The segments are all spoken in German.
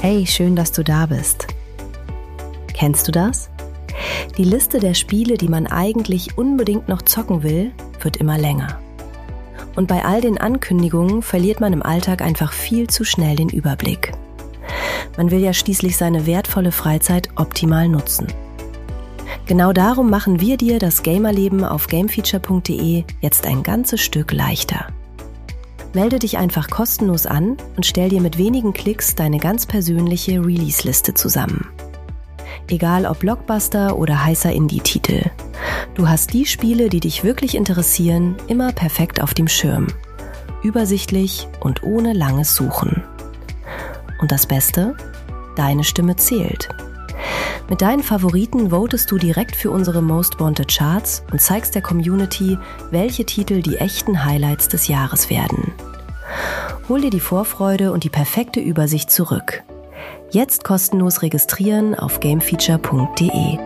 Hey, schön, dass du da bist. Kennst du das? Die Liste der Spiele, die man eigentlich unbedingt noch zocken will, wird immer länger. Und bei all den Ankündigungen verliert man im Alltag einfach viel zu schnell den Überblick. Man will ja schließlich seine wertvolle Freizeit optimal nutzen. Genau darum machen wir dir das Gamerleben auf gamefeature.de jetzt ein ganzes Stück leichter. Melde dich einfach kostenlos an und stell dir mit wenigen Klicks deine ganz persönliche Release-Liste zusammen. Egal ob Blockbuster oder heißer Indie-Titel. Du hast die Spiele, die dich wirklich interessieren, immer perfekt auf dem Schirm. Übersichtlich und ohne langes Suchen. Und das Beste? Deine Stimme zählt. Mit deinen Favoriten votest du direkt für unsere Most Wanted Charts und zeigst der Community, welche Titel die echten Highlights des Jahres werden. Hol dir die Vorfreude und die perfekte Übersicht zurück. Jetzt kostenlos registrieren auf gamefeature.de.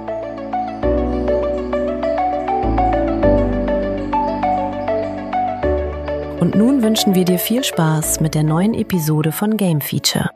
Und nun wünschen wir dir viel Spaß mit der neuen Episode von Game Feature.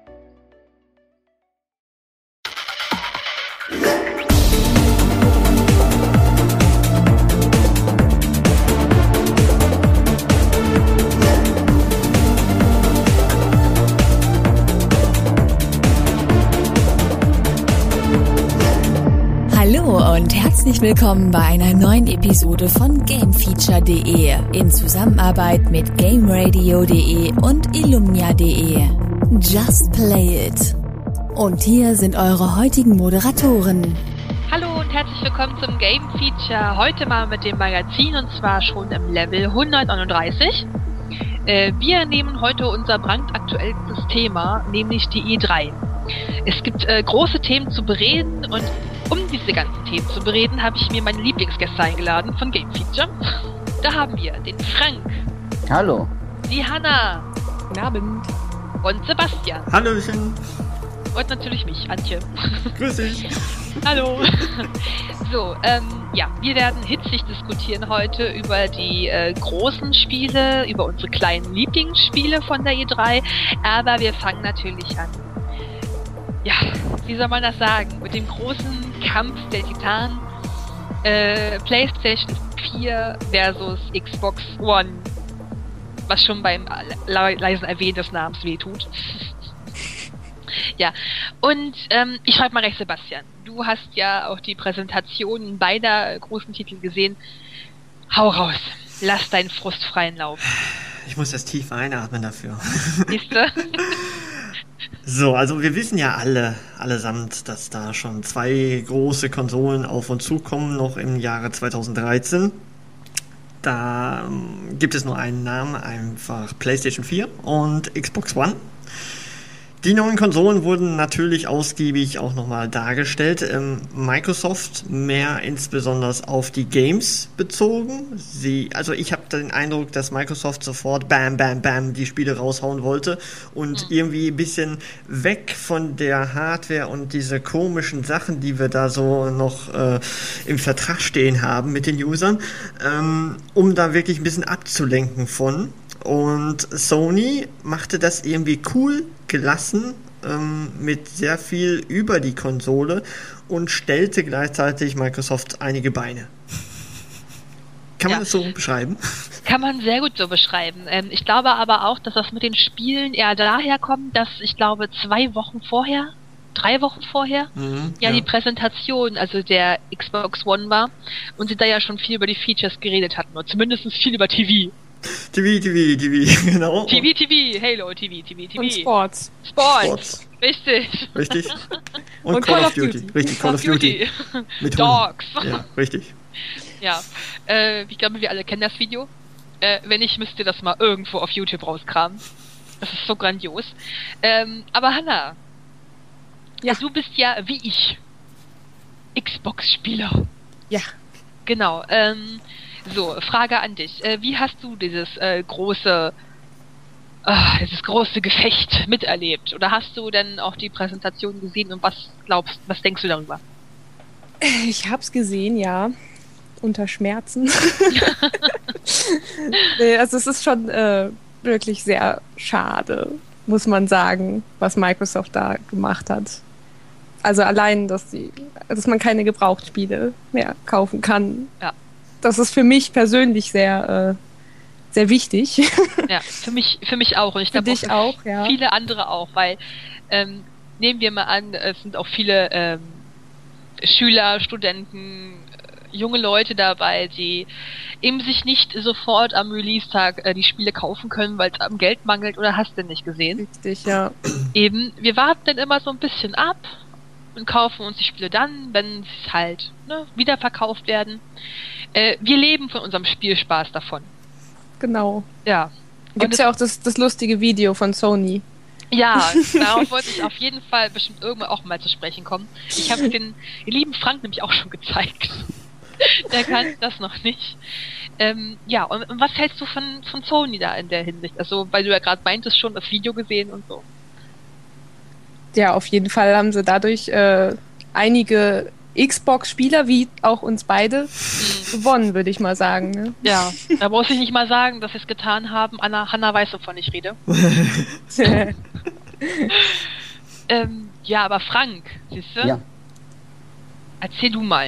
Hallo und herzlich willkommen bei einer neuen Episode von gamefeature.de in Zusammenarbeit mit gameradio.de und illumnia.de. Just play it. Und hier sind eure heutigen Moderatoren. Hallo und herzlich willkommen zum Game Feature. Heute mal mit dem Magazin und zwar schon im Level 139. Wir nehmen heute unser brandaktuellstes Thema, nämlich die E3. Es gibt große Themen zu bereden und um diese ganzen Themen zu bereden, habe ich mir meine Lieblingsgäste eingeladen von Game Feature. Da haben wir den Frank. Hallo. Die Hanna. Guten Abend. Und Sebastian. Hallöchen. Und natürlich mich, Antje. Grüß dich. Hallo. So, wir werden hitzig diskutieren heute über die großen Spiele, über unsere kleinen Lieblingsspiele von der E3, aber wir fangen natürlich an. Ja, wie soll man das sagen? Mit dem großen Kampf der Titanen, PlayStation 4 versus Xbox One, was schon beim leisen Erwähnen des Namens wehtut. Ja, und ich frage mal recht, Sebastian, du hast ja auch die Präsentation beider großen Titel gesehen. Hau raus, lass deinen Frust freien Lauf. Ich muss erst tief einatmen dafür. Siehst du? So, also wir wissen ja allesamt, dass da schon 2 große Konsolen auf uns zukommen, noch im Jahre 2013. Da gibt es nur einen Namen, einfach PlayStation 4 und Xbox One. Die neuen Konsolen wurden natürlich ausgiebig auch nochmal dargestellt. Microsoft mehr insbesondere auf die Games bezogen. Ich habe den Eindruck, dass Microsoft sofort bam, bam, bam die Spiele raushauen wollte und irgendwie ein bisschen weg von der Hardware und diese komischen Sachen, die wir da so noch im Vertrag stehen haben mit den Usern, um da wirklich ein bisschen abzulenken von. Und Sony machte das irgendwie cool, gelassen, mit sehr viel über die Konsole und stellte gleichzeitig Microsoft einige Beine. Kann man das so beschreiben? Kann man sehr gut so beschreiben. Ich glaube aber auch, dass das mit den Spielen eher daher kommt, dass ich glaube 3 Wochen vorher, die Präsentation, also der Xbox One war und sie da ja schon viel über die Features geredet hatten, oder zumindest viel über TV. TV, genau. TV, Halo, TV. Und Sports. Richtig. Und Call of Duty. Richtig, Call of Duty. Mit Dogs. Ja, richtig. Ja, ich glaube, wir alle kennen das Video. Wenn nicht, müsst ihr das mal irgendwo auf YouTube rauskramen. Das ist so grandios. Aber Hanna, ja, du bist ja, wie ich, Xbox-Spieler. Ja. Genau, so, Frage an dich. Wie hast du dieses große Gefecht miterlebt? Oder hast du denn auch die Präsentation gesehen und was denkst du darüber? Ich hab's gesehen, ja. Unter Schmerzen. Also es ist schon wirklich sehr schade, muss man sagen, was Microsoft da gemacht hat. Also allein, dass man keine Gebrauchtspiele mehr kaufen kann. Ja. Das ist für mich persönlich sehr, sehr wichtig. Ja, für mich auch. Und ich Für glaube dich auch, ja. viele andere auch, weil nehmen wir mal an, es sind auch viele Schüler, Studenten, junge Leute dabei, die eben sich nicht sofort am Release-Tag die Spiele kaufen können, weil es am Geld mangelt oder hast du nicht gesehen. Richtig, ja. Eben, wir warten dann immer so ein bisschen ab und kaufen uns die Spiele dann, wenn sie halt wiederverkauft werden. Wir leben von unserem Spielspaß davon. Genau. Ja. Gibt es ja auch das lustige Video von Sony. Ja, darauf wollte ich auf jeden Fall bestimmt irgendwann auch mal zu sprechen kommen. Ich habe den lieben Frank nämlich auch schon gezeigt. Der kann das noch nicht. Ja, und was hältst du von Sony da in der Hinsicht? Also, weil du ja gerade meintest, schon das Video gesehen und so. Ja, auf jeden Fall haben sie dadurch einige Xbox-Spieler, wie auch uns beide, gewonnen, würde ich mal sagen. Ne? Ja, da muss ich nicht mal sagen, dass sie es getan haben. Hanna weiß, wovon ich rede. Ja, aber Frank, siehst du? Ja. Erzähl du mal.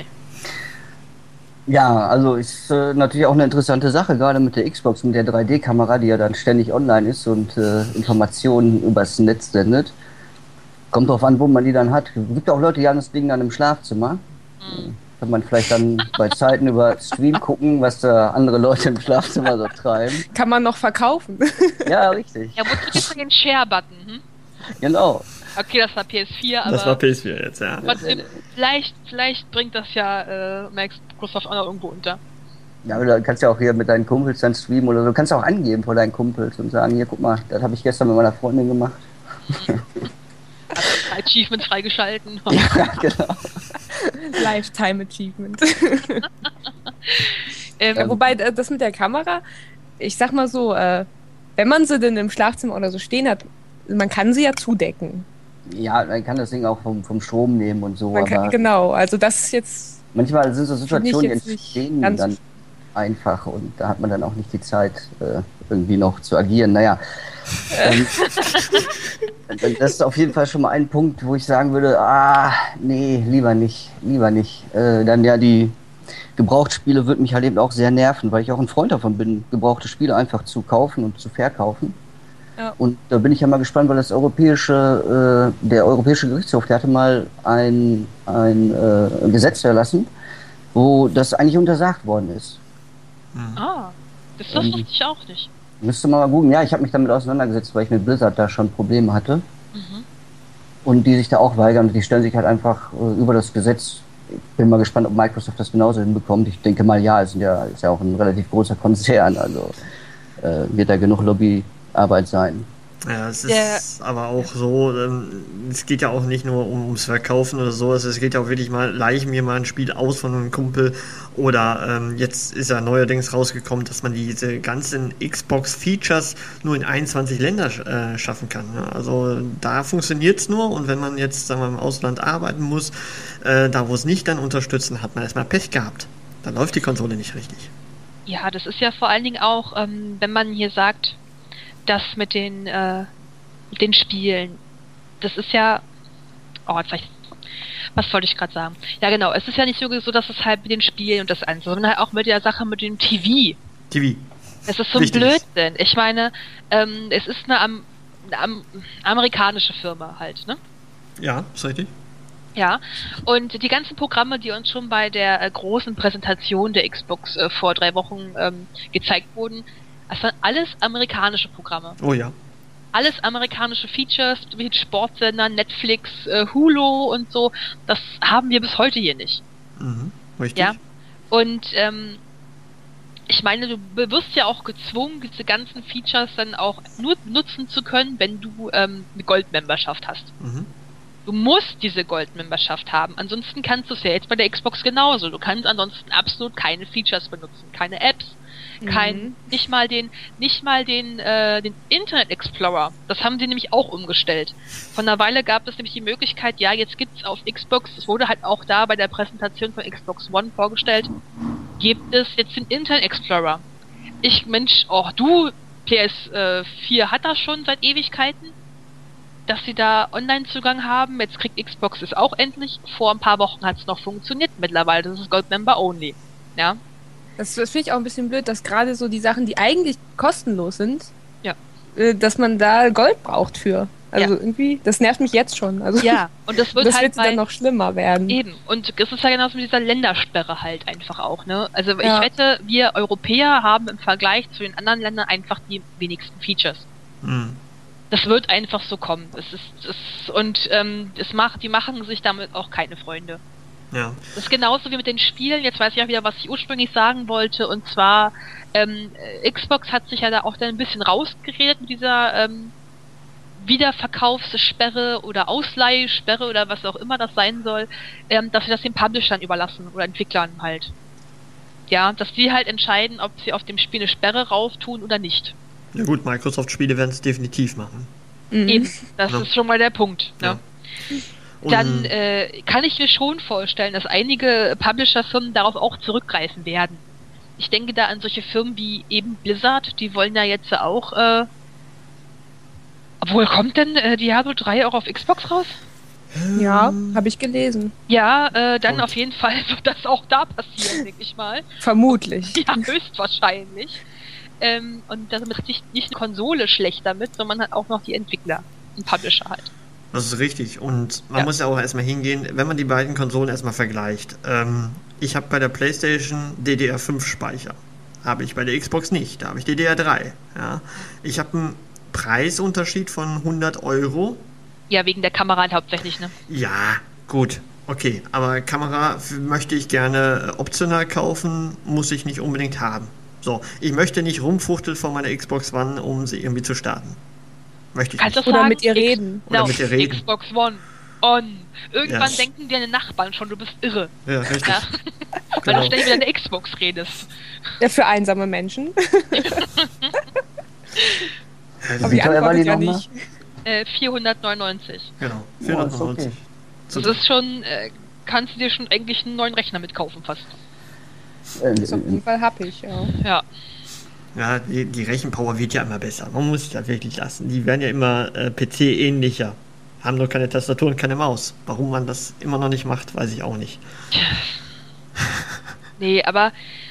Ja, also ist natürlich auch eine interessante Sache, gerade mit der Xbox, mit der 3D-Kamera, die ja dann ständig online ist und Informationen übers Netz sendet. Kommt drauf an, wo man die dann hat. Es gibt auch Leute, die haben das Ding dann im Schlafzimmer. Kann man vielleicht dann bei Zeiten über Stream gucken, was da andere Leute im Schlafzimmer so treiben. Kann man noch verkaufen. Ja, richtig. Ja, wozu gibt's denn den Share-Button? Hm? Genau. Okay, das war PS4, aber... Das war PS4 jetzt, ja. Trotzdem, vielleicht bringt das ja Microsoft auch noch irgendwo unter. Ja, aber du kannst ja auch hier mit deinen Kumpels dann streamen oder du kannst auch angeben vor deinen Kumpels und sagen, hier, guck mal, das habe ich gestern mit meiner Freundin gemacht. Also Achievements freigeschalten. Ja, genau. Lifetime Achievement. Ja, wobei, das mit der Kamera, ich sag mal so, wenn man sie denn im Schlafzimmer oder so stehen hat, man kann sie ja zudecken. Ja, man kann das Ding auch vom Strom nehmen und so. Aber genau, also das ist jetzt... Manchmal sind so Situationen, die entstehen dann so einfach und da hat man dann auch nicht die Zeit, irgendwie noch zu agieren. Naja, das ist auf jeden Fall schon mal ein Punkt, wo ich sagen würde, nee, lieber nicht. Dann ja, die Gebrauchtspiele würden mich halt eben auch sehr nerven, weil ich auch ein Freund davon bin, gebrauchte Spiele einfach zu kaufen und zu verkaufen. Ja. Und da bin ich ja mal gespannt, weil der Europäische Gerichtshof, der hatte mal ein Gesetz erlassen, wo das eigentlich untersagt worden ist. Das wusste ich auch nicht. Müsste man mal googeln. Ja, ich habe mich damit auseinandergesetzt, weil ich mit Blizzard da schon Probleme hatte. Und die sich da auch weigern. Die stellen sich halt einfach über das Gesetz. Ich bin mal gespannt, ob Microsoft das genauso hinbekommt. Ich denke mal, ja, ist ja auch ein relativ großer Konzern. Also wird da genug Lobbyarbeit sein. Ja, es ist aber auch so, es geht ja auch nicht nur ums Verkaufen oder so, es geht ja auch wirklich mal, leih ich mir mal ein Spiel aus von einem Kumpel oder jetzt ist ja neuerdings rausgekommen, dass man diese ganzen Xbox-Features nur in 21 Länder schaffen kann. Ne? Also da funktioniert es nur und wenn man jetzt, sagen wir mal, im Ausland arbeiten muss, da wo es nicht dann unterstützen, hat man erstmal Pech gehabt. Da läuft die Konsole nicht richtig. Ja, das ist ja vor allen Dingen auch, wenn man hier sagt, das mit den Spielen, das ist ja, was wollte ich gerade sagen? Ja genau, es ist ja nicht so, dass es halt mit den Spielen und das Einzelne, sondern halt auch mit der Sache mit dem TV. Das ist so ein Blödsinn. Ich meine, es ist eine amerikanische Firma halt, ne? Ja, ist richtig. Ja, und die ganzen Programme, die uns schon bei der großen Präsentation der Xbox vor 3 Wochen gezeigt wurden, das waren alles amerikanische Programme. Oh ja. Alles amerikanische Features, wie Sportsender, Netflix, Hulu und so. Das haben wir bis heute hier nicht. Richtig. Ja. Und ich meine, du wirst ja auch gezwungen, diese ganzen Features dann auch nur nutzen zu können, wenn du eine Gold-Memberschaft hast. Du musst diese Gold-Memberschaft haben. Ansonsten kannst du es ja jetzt bei der Xbox genauso. Du kannst ansonsten absolut keine Features benutzen, keine Apps. Nicht mal den Internet Explorer. Das haben sie nämlich auch umgestellt. Von einer Weile gab es nämlich die Möglichkeit, ja, jetzt gibt's auf Xbox, es wurde halt auch da bei der Präsentation von Xbox One vorgestellt, gibt es jetzt den Internet Explorer. PS4 hat das schon seit Ewigkeiten. dass sie da Online-Zugang haben. Jetzt kriegt Xbox es auch endlich. Vor ein paar Wochen hat es noch funktioniert. Mittlerweile das ist Gold Member Only. Ja. Das finde ich auch ein bisschen blöd, dass gerade so die Sachen, die eigentlich kostenlos sind, Ja. Dass man da Gold braucht für. Also irgendwie, das nervt mich jetzt schon. Also Ja, und das wird das halt wird dann noch schlimmer werden. Eben, und es ist ja genauso mit dieser Ländersperre halt einfach auch, ne? Also ich Ja. wette, wir Europäer haben im Vergleich zu den anderen Ländern einfach die wenigsten Features. Hm. Das wird einfach so kommen. Die machen sich damit auch keine Freunde. Ja. Das ist genauso wie mit den Spielen. Jetzt weiß ich auch wieder, was ich ursprünglich sagen wollte. Und zwar, Xbox hat sich ja da auch dann ein bisschen rausgeredet mit dieser Wiederverkaufssperre oder Ausleihsperre oder was auch immer das sein soll, dass sie das den Publishern überlassen oder Entwicklern halt. Ja, dass die halt entscheiden, ob sie auf dem Spiel eine Sperre rauftun oder nicht. Ja gut, Microsoft-Spiele werden es definitiv machen. Mhm. Eben, das Ja. ist schon mal der Punkt. Ne? Ja. Und Dann kann ich mir schon vorstellen, dass einige Publisher-Firmen darauf auch zurückgreifen werden. Ich denke da an solche Firmen wie eben Blizzard, die wollen ja jetzt auch, obwohl kommt denn Diablo 3 auch auf Xbox raus? Ja, habe ich gelesen. Ja, dann Und? auf jeden Fall wird das auch da passieren, denke ich mal. Vermutlich. Ja, höchstwahrscheinlich. Und damit ist nicht eine Konsole schlecht damit, sondern halt auch noch die Entwickler, ein Publisher halt. das ist richtig. Und man Ja. muss ja auch erstmal hingehen, wenn man die beiden Konsolen erstmal vergleicht. Ich habe bei der PlayStation DDR5 Speicher. Habe ich bei der Xbox nicht. Da habe ich DDR3. Ja. Ich habe einen Preisunterschied von 100 Euro. Ja, wegen der Kamera halt hauptsächlich, ne? Ja, gut. Okay, aber Kamera möchte ich gerne optional kaufen, muss ich nicht unbedingt haben. So, ich möchte nicht rumfuchteln von meiner Xbox One, um sie irgendwie zu starten. Möchte ich Kannst du nicht. das Oder sagen? mit ihr reden. Oder mit ihr reden. Xbox One. On. Irgendwann Ja. denken deine Nachbarn schon, du bist irre. Ja, richtig. Ja? Weil Genau. du ständig mit deiner Xbox redest. Ja, für einsame Menschen. Aber Wie die teuer war antwortet die ja nochmal? nicht. 499. Genau, Oh, ist 499. okay. Das ist schon, kannst du dir schon eigentlich einen neuen Rechner mitkaufen fast. Ist auf jeden Fall happig, ja. Ja. Ja, die Rechenpower wird ja immer besser. Man muss sich das wirklich lassen. Die werden ja immer PC-ähnlicher. Haben nur keine Tastatur und keine Maus. Warum man das immer noch nicht macht, weiß ich auch nicht. Nee, aber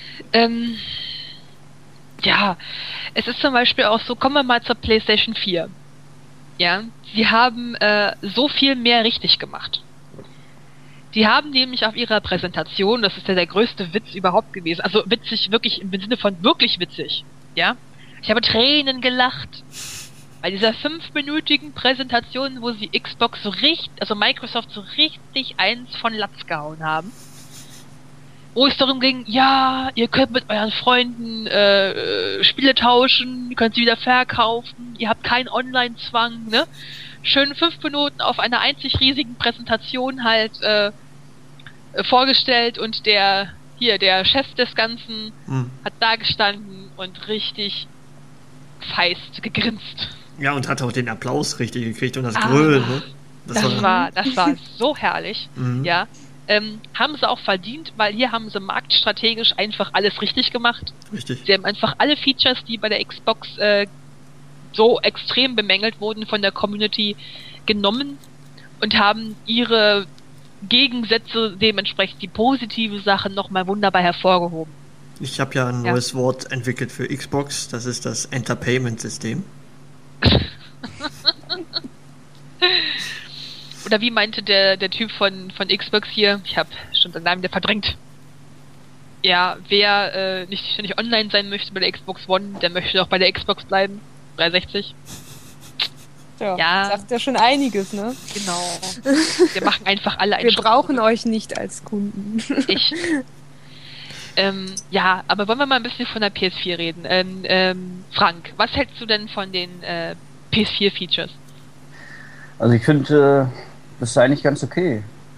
ja, es ist zum Beispiel auch so, kommen wir mal zur PlayStation 4. Ja, sie haben so viel mehr richtig gemacht. Die haben nämlich auf ihrer Präsentation, das ist ja der größte Witz überhaupt gewesen, also witzig wirklich im Sinne von wirklich witzig, ja. Ich habe Tränen gelacht bei dieser 5-minütigen Präsentation, wo sie Xbox so richtig, also Microsoft so richtig eins von Latz gehauen haben. Wo es darum ging, ja, ihr könnt mit euren Freunden Spiele tauschen, ihr könnt sie wieder verkaufen, ihr habt keinen Online-Zwang, ne? Schön 5 Minuten auf einer einzig riesigen Präsentation halt vorgestellt und der Chef des Ganzen hat da gestanden und richtig feist gegrinst. Ja, und hat auch den Applaus richtig gekriegt und das Grölen. Ne? Das war so herrlich, Mhm. ja. Haben sie auch verdient, weil hier haben sie marktstrategisch einfach alles richtig gemacht. Richtig. Sie haben einfach alle Features, die bei der Xbox so extrem bemängelt wurden von der Community, genommen und haben ihre Gegensätze, dementsprechend die positive Sachen, nochmal wunderbar hervorgehoben. Ich habe ja ein neues Wort entwickelt für Xbox. Das ist das Entertainment-System. Oder wie meinte der Typ von Xbox hier, ich habe schon seinen Namen wieder verdrängt. Ja, wer nicht ständig online sein möchte bei der Xbox One, der möchte doch bei der Xbox bleiben. 360. Ja, Ja. sagt ja schon einiges, ne? Genau. Wir machen einfach alle einen Wir Schritt brauchen zurück. euch nicht als Kunden. Ich. Ja, aber wollen wir mal ein bisschen von der PS4 reden. Frank, was hältst du denn von den PS4-Features? Also ich finde, das ist eigentlich ganz okay.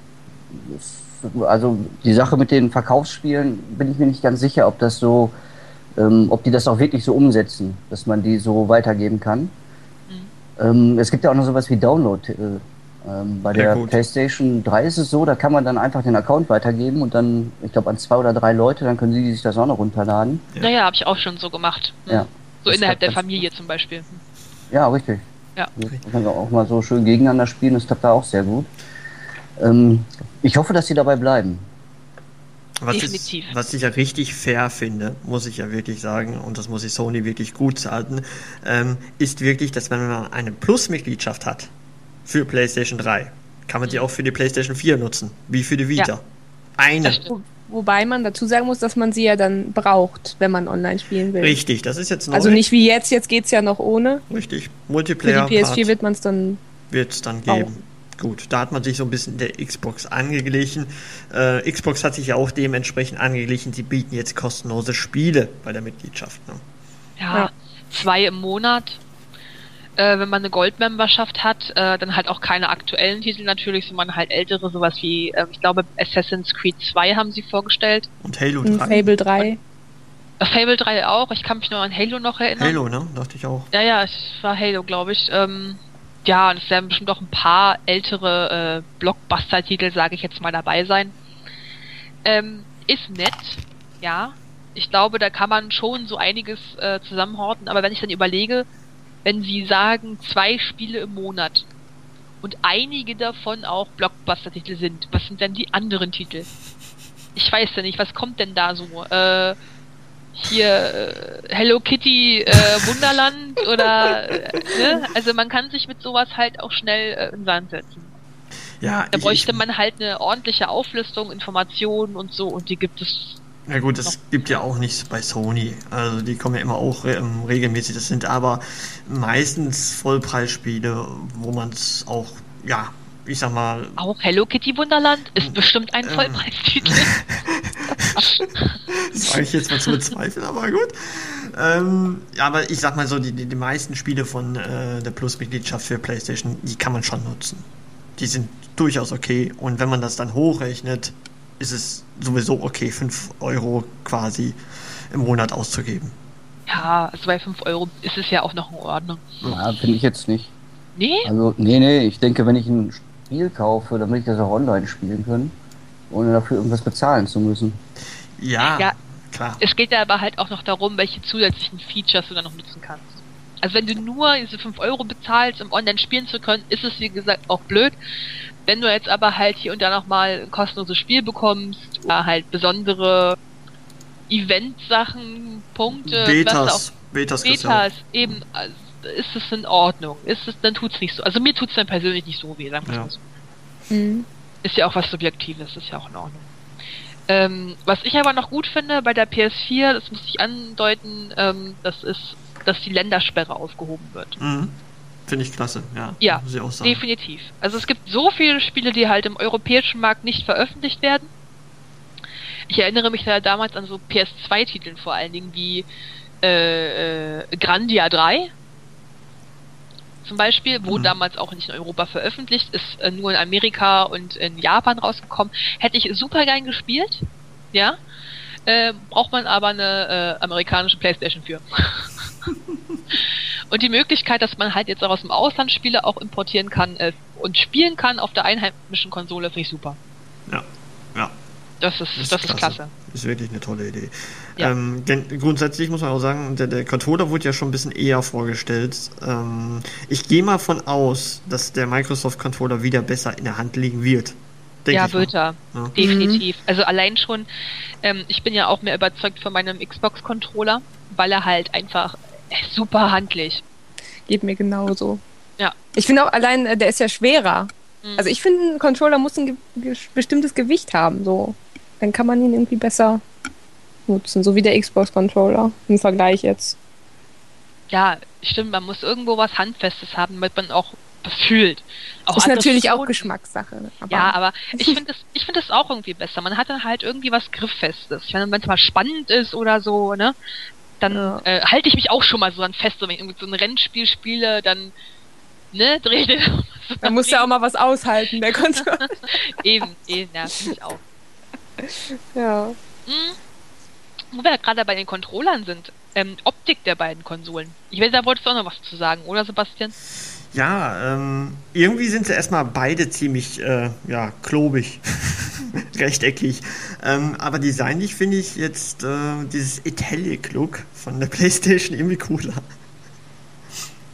Also die Sache mit den Verkaufsspielen bin ich mir nicht ganz sicher, ob das so, ob die das auch wirklich so umsetzen, dass man die so weitergeben kann. Es gibt ja auch noch sowas wie Download. Bei Ja, der gut. PlayStation 3 ist es so, da kann man dann einfach den Account weitergeben und dann, ich glaube, an 2 oder 3 Leute, dann können sie sich das auch noch runterladen. Ja. Naja, habe ich auch schon so gemacht. Ja. So Das innerhalb klappt der ganz Familie zum Beispiel. Ja, richtig. Ja. Man kann auch mal so schön gegeneinander spielen, das klappt da auch sehr gut. Ich hoffe, dass sie dabei bleiben. Definitiv. Was ich ja richtig fair finde, muss ich ja wirklich sagen, und das muss ich Sony wirklich gut halten, ist wirklich, dass wenn man eine Plus-Mitgliedschaft hat für PlayStation 3, kann man die auch für die PlayStation 4 nutzen, wie für die Vita. Ja. Eine. Wobei man dazu sagen muss, dass man sie ja dann braucht, wenn man online spielen will. Richtig, das ist jetzt neu. Also nicht wie jetzt geht's ja noch ohne. Richtig, Für Multiplayer die PS4 wird man es dann wird's dann geben. Gut, da hat man sich so ein bisschen der Xbox angeglichen. Xbox hat sich ja auch dementsprechend angeglichen, die bieten jetzt kostenlose Spiele bei der Mitgliedschaft. Ne? Ja, 2 im Monat. Wenn man eine Gold-Memberschaft hat, dann halt auch keine aktuellen Titel natürlich, sondern halt ältere, sowas wie, ich glaube, Assassin's Creed 2 haben sie vorgestellt. Und Halo 3. Fable 3. Fable 3 auch, ich kann mich noch an Halo noch erinnern. Halo, ne? Dachte ich auch. Ja, es war Halo, glaube ich. Ja, und es werden bestimmt auch ein paar ältere Blockbuster-Titel, sage ich jetzt mal, dabei sein. Ist nett, ja. Ich glaube, da kann man schon so einiges zusammenhorten, aber wenn ich dann überlege, wenn sie sagen 2 Spiele im Monat und einige davon auch Blockbuster-Titel sind, was sind denn die anderen Titel? Ich weiß ja nicht, was kommt denn da so? Hier Hello Kitty Wunderland oder ne? Also man kann sich mit sowas halt auch schnell in den Sand setzen. Ja, Da bräuchte man halt eine ordentliche Auflistung, Informationen und so, und die gibt es. Ja gut, das gibt ja auch nichts bei Sony. Also die kommen ja immer auch regelmäßig. Das sind aber meistens Vollpreisspiele, wo man es auch, ja, ich sag mal... Auch Hello Kitty Wunderland ist bestimmt ein Vollpreistitel. Das sage ich jetzt mal zu bezweifeln, aber gut. Ja, aber ich sag mal so, die meisten Spiele von der Plus-Mitgliedschaft für PlayStation, die kann man schon nutzen. Die sind durchaus okay, und wenn man das dann hochrechnet, ist es sowieso okay, 5 Euro quasi im Monat auszugeben. Ja, also bei 5 Euro ist es ja auch noch in Ordnung. Ja, finde ich jetzt nicht. Nee? Also, nee, ich denke, wenn ich ein Spiel kaufe, dann will ich das auch online spielen können, ohne dafür irgendwas bezahlen zu müssen. Ja, klar. Es geht ja aber halt auch noch darum, welche zusätzlichen Features du dann noch nutzen kannst. Also wenn du nur diese 5 Euro bezahlst, um online spielen zu können, ist es wie gesagt auch blöd. Wenn du jetzt aber halt hier und da nochmal ein kostenloses Spiel bekommst, oder halt besondere Event-Sachen, Punkte, Betas eben, also ist es in Ordnung. Dann tut's nicht so. Also mir tut's dann persönlich nicht so weh, sagen wir mal so. Ist ja auch was Subjektives, ist ja auch in Ordnung. Was ich aber noch gut finde bei der PS4, das muss ich andeuten, das ist, dass die Ländersperre aufgehoben wird. Finde ich klasse, ja, muss ich auch sagen. Definitiv. Also es gibt so viele Spiele, die halt im europäischen Markt nicht veröffentlicht werden. Ich erinnere mich da damals an so PS2-Titeln vor allen Dingen wie Grandia 3 zum Beispiel, wo damals auch nicht in Europa veröffentlicht ist, nur in Amerika und in Japan rausgekommen. Hätte ich super gern gespielt, ja. Braucht man aber eine amerikanische PlayStation für. Und die Möglichkeit, dass man halt jetzt auch aus dem Ausland Spiele auch importieren kann und spielen kann auf der einheimischen Konsole, finde ich super. Ja. Das ist klasse. Ist wirklich eine tolle Idee. Ja. Grundsätzlich muss man auch sagen, der Controller wurde ja schon ein bisschen eher vorgestellt. Ich gehe mal von aus, dass der Microsoft Controller wieder besser in der Hand liegen wird. Ja, wird er. Ja. Definitiv. Also allein schon, ich bin ja auch mehr überzeugt von meinem Xbox-Controller, weil er halt einfach super handlich. Geht mir genauso. Ja. Ich finde auch allein, der ist ja schwerer. Also ich finde, ein Controller muss ein bestimmtes Gewicht haben, so. Dann kann man ihn irgendwie besser nutzen, so wie der Xbox-Controller im Vergleich jetzt. Ja, stimmt, man muss irgendwo was Handfestes haben, damit man auch fühlt. Ist natürlich auch Geschmackssache. Aber ich finde das auch irgendwie besser. Man hat dann halt irgendwie was Grifffestes. Ich meine, wenn es mal spannend ist oder so, ne, dann halte ich mich auch schon mal so dann fest, wenn ich irgendwie so ein Rennspiel spiele, dann drehe ich den. Da muss ja auch mal was aushalten, der Controller. eben, ja, finde ich auch. Ja. Wo wir gerade bei den Controllern sind, Optik der beiden Konsolen. Ich weiß, da wolltest du auch noch was zu sagen, oder Sebastian? Ja, irgendwie sind sie erstmal beide ziemlich, klobig, rechteckig. Aber designlich finde ich jetzt dieses Italic-Look von der PlayStation irgendwie cooler.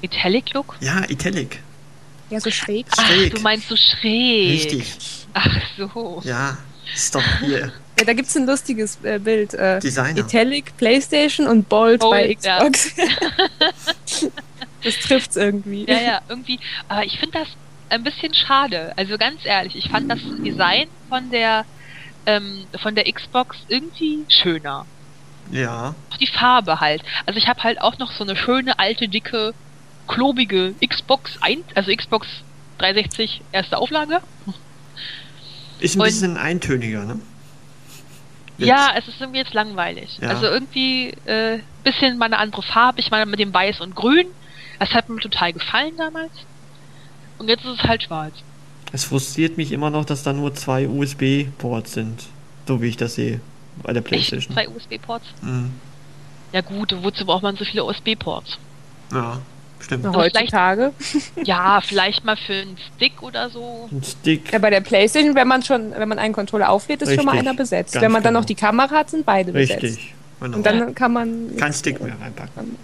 Metallic Look? Ja, Italic. Ja, so schräg. Ach, Schräg. du meinst so schräg. Richtig. Ach so. Ja, ist doch hier. Ja, da gibt's ein lustiges Bild. Designer. Italic, PlayStation und Bold bei Ja. Xbox. Das trifft's irgendwie. Ja, irgendwie. Aber ich finde das ein bisschen schade. Also ganz ehrlich, ich fand das Design von der Xbox irgendwie schöner. Ja. Auch die Farbe halt. Also ich habe halt auch noch so eine schöne, alte, dicke, klobige Xbox 1, also Xbox 360 erste Auflage. Ist ein Und- bisschen eintöniger, ne? Jetzt. Ja, es ist irgendwie jetzt langweilig. Ja. Also irgendwie bisschen mal eine andere Farbe. Ich meine mit dem Weiß und Grün. Das hat mir total gefallen damals. Und jetzt ist es halt schwarz. Es frustriert mich immer noch, dass da nur 2 USB-Ports sind. So wie ich das sehe. Bei der Echt? PlayStation. 2 USB-Ports? Mhm. Ja gut, wozu braucht man so viele USB-Ports? Ja, stimmt. Na, heutzutage. Ja, vielleicht mal für einen Stick oder so. Ein Stick. Ja, bei der PlayStation, wenn man einen Controller auflädt, ist schon mal Richtig. einer besetzt. Ganz Wenn man dann genau. noch die Kamera hat, sind beide besetzt. Richtig. Genau. Und dann kann man... Kein Stick mehr reinpacken.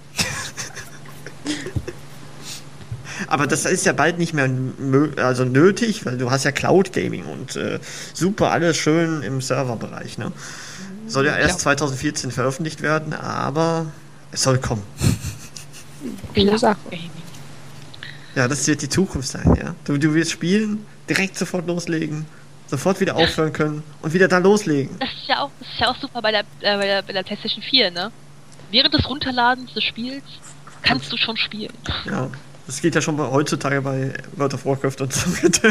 Aber das ist ja bald nicht mehr nötig, weil du hast ja Cloud Gaming und super alles schön im Serverbereich. Ne? Soll ja erst 2014 veröffentlicht werden, aber es soll kommen. Viele Sache. Ja, das wird die Zukunft sein, ja. Du wirst spielen, direkt sofort loslegen, sofort wieder aufhören können und wieder dann loslegen. Das ist ja auch super bei der PlayStation 4, ne? Während des Runterladens des Spiels kannst du schon spielen. Ja, das geht ja schon heutzutage bei World of Warcraft und so weiter.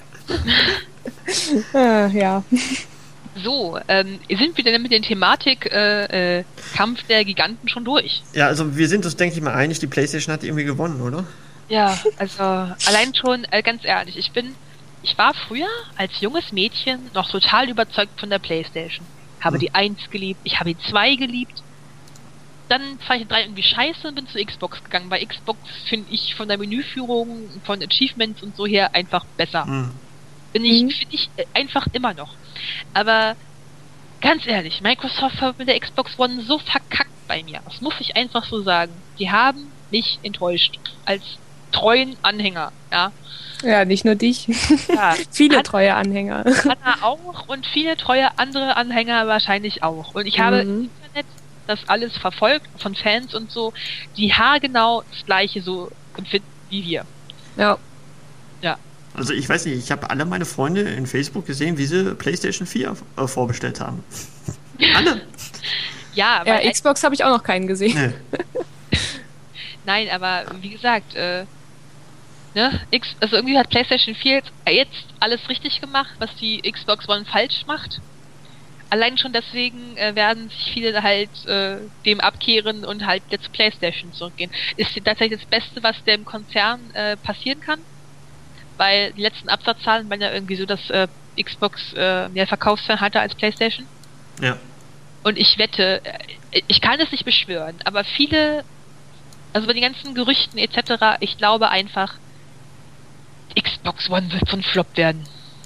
Ja. So, sind wir denn mit der Thematik Kampf der Giganten schon durch? Ja, also wir sind uns, denke ich mal, einig, die PlayStation hat irgendwie gewonnen, oder? Ja, also allein schon, ganz ehrlich, ich war früher als junges Mädchen noch total überzeugt von der PlayStation. Habe die 1 geliebt, ich habe die 2 geliebt. Dann fand ich die 3 irgendwie scheiße und bin zu Xbox gegangen. Bei Xbox finde ich von der Menüführung, von Achievements und so her einfach besser. Finde ich einfach immer noch. Aber ganz ehrlich, Microsoft hat mit der Xbox One so verkackt bei mir. Das muss ich einfach so sagen. Die haben mich enttäuscht. Als treuen Anhänger, ja. Ja, nicht nur dich. Ja. Viele treue Anhänger. Anna auch und viele treue andere Anhänger wahrscheinlich auch. Und ich habe im Internet das alles verfolgt von Fans und so, die haargenau das gleiche so empfinden wie wir. Ja. Ja. Also ich weiß nicht, ich habe alle meine Freunde in Facebook gesehen, wie sie PlayStation 4 vorbestellt haben. Alle. Ja, Ja, weil Xbox habe ich auch noch keinen gesehen. Nee. nein, aber wie gesagt, ne, also irgendwie hat PlayStation 4 jetzt alles richtig gemacht, was die Xbox One falsch macht. Allein schon deswegen werden sich viele halt dem abkehren und halt jetzt PlayStation zurückgehen. Ist tatsächlich das Beste, was dem Konzern passieren kann, weil die letzten Absatzzahlen waren ja irgendwie so, dass Xbox mehr Verkaufszahlen hatte als PlayStation. Ja. Und ich wette, ich kann es nicht beschwören, aber viele, also bei den ganzen Gerüchten etc., ich glaube einfach, Xbox One wird so ein Flop werden.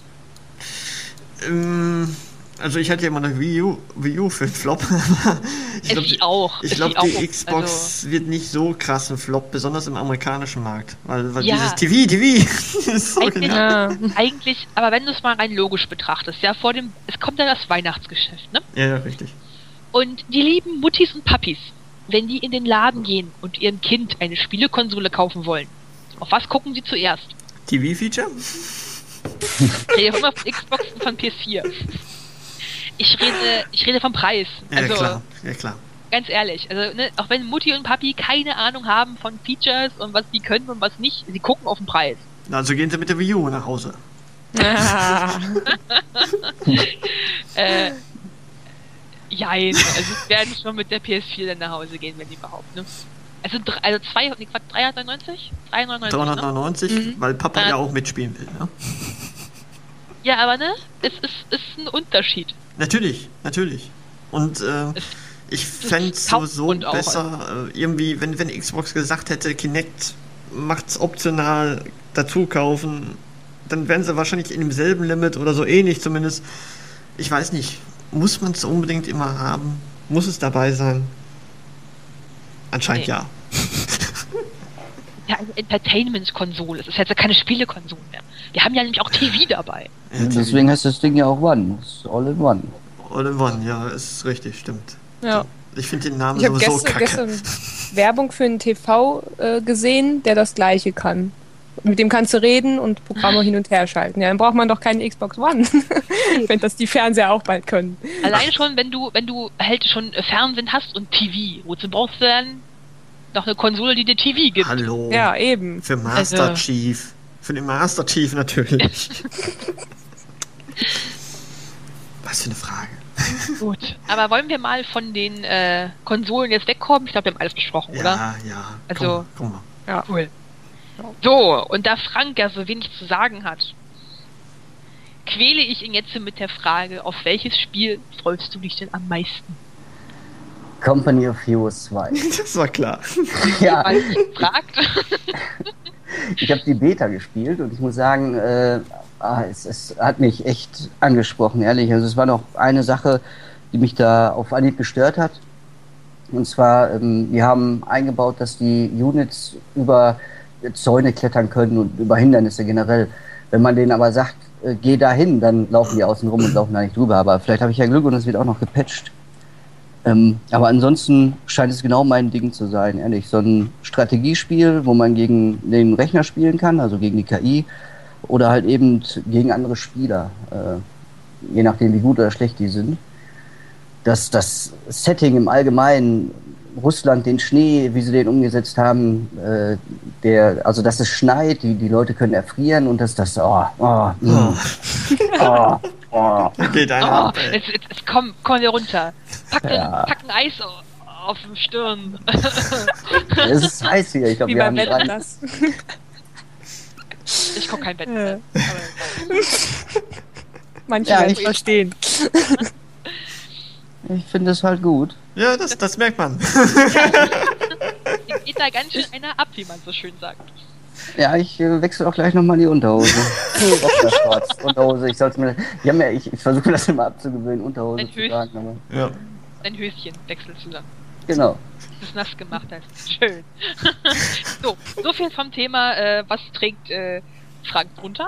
Also ich hatte ja immer eine Wii U für einen Flop. Ich auch. Ich glaube, die Xbox wird nicht so krass ein Flop, besonders im amerikanischen Markt. Weil Ja. dieses TV ist so Eigentlich, genau. eigentlich, aber wenn du es mal rein logisch betrachtest, ja, es kommt ja das Weihnachtsgeschäft, ne? Ja, richtig. Und die lieben Muttis und Pappis, wenn die in den Laden gehen und ihrem Kind eine Spielekonsole kaufen wollen, auf was gucken sie zuerst? TV-Feature? Ich rede immer von Xbox und von PS4. Ich rede vom Preis. Ja, Also, klar. Ja, klar. ganz ehrlich, also ne, auch wenn Mutti und Papi keine Ahnung haben von Features und was die können und was nicht, sie gucken auf den Preis. Also gehen sie mit der Wii U nach Hause. Jein, also sie werden schon mit der PS4 dann nach Hause gehen, wenn die überhaupt, ne? Also 399? 399, Mhm. weil Papa ja auch mitspielen will, ne? Ja, aber ne, es ist ein Unterschied. Natürlich. Und ich fände es sowieso Hauptgrund auch, besser, irgendwie, wenn Xbox gesagt hätte, Kinect macht's optional dazu kaufen, dann wären sie wahrscheinlich in demselben Limit oder so ähnlich zumindest. Ich weiß nicht, muss man es unbedingt immer haben? Muss es dabei sein? Anscheinend Nee. ja. ja eine Entertainment-Konsole. Es ist jetzt ja keine Spielekonsole mehr. Wir haben ja nämlich auch TV dabei. Ja, deswegen heißt das Ding ja auch One. Das ist All in One. All in One, ja, ist richtig, stimmt. Ja. Ich finde den Namen Ich habe sowieso kacke. gestern Werbung für einen TV gesehen, der das Gleiche kann. Mit dem kannst du reden und Programme hin und her schalten. Ja, dann braucht man doch keine Xbox One, wenn das die Fernseher auch bald können. Allein schon, wenn du halt schon Fernsehen hast und TV, wozu brauchst du dann noch eine Konsole, die dir TV gibt? Hallo. Ja, eben. Für Master Chief. Für den Master Chief natürlich. Was für eine Frage. Gut, aber wollen wir mal von den Konsolen jetzt wegkommen? Ich glaube, wir haben alles besprochen, oder? Ja. Also, komm mal. Ja. Cool. So, und da Frank ja so wenig zu sagen hat, quäle ich ihn jetzt mit der Frage, auf welches Spiel freust du dich denn am meisten? Company of Heroes 2. Das war klar. Ja, Weil fragt. ich habe die Beta gespielt und ich muss sagen, es hat mich echt angesprochen, ehrlich. Also es war noch eine Sache, die mich da auf Anhieb gestört hat. Und zwar, wir haben eingebaut, dass die Units über Zäune klettern können und über Hindernisse generell. Wenn man denen aber sagt, geh da hin, dann laufen die außen rum und laufen da nicht drüber. Aber vielleicht habe ich ja Glück und es wird auch noch gepatcht. Aber ansonsten scheint es genau mein Ding zu sein, ehrlich. So ein Strategiespiel, wo man gegen den Rechner spielen kann, also gegen die KI, oder halt eben gegen andere Spieler, je nachdem wie gut oder schlecht die sind. Das Setting im Allgemeinen, Russland, den Schnee, wie sie den umgesetzt haben, also dass es schneit, die Leute können erfrieren und Geht einer ab, ey. Jetzt komm hier runter. Pack ein Eis auf die Stirn. Es ist heiß hier, ich glaube, Wie wir beim haben Wetten, gerade... das. Ich guck kein Wetten. Manche Ja, werden ich- verstehen. Ich finde es halt gut. Ja, das merkt man. Hier geht da ganz schön einer ab, wie man so schön sagt. Ja, ich wechsle auch gleich nochmal die Unterhose. Schwarz, Unterhose, ich versuche das immer abzugewöhnen, Unterhose Ein zu Höschen. tragen. Aber Ja. Dein Höschen wechselt zusammen. genau. Das ist nass gemacht, das ist schön. so viel vom Thema, was trägt Frank drunter?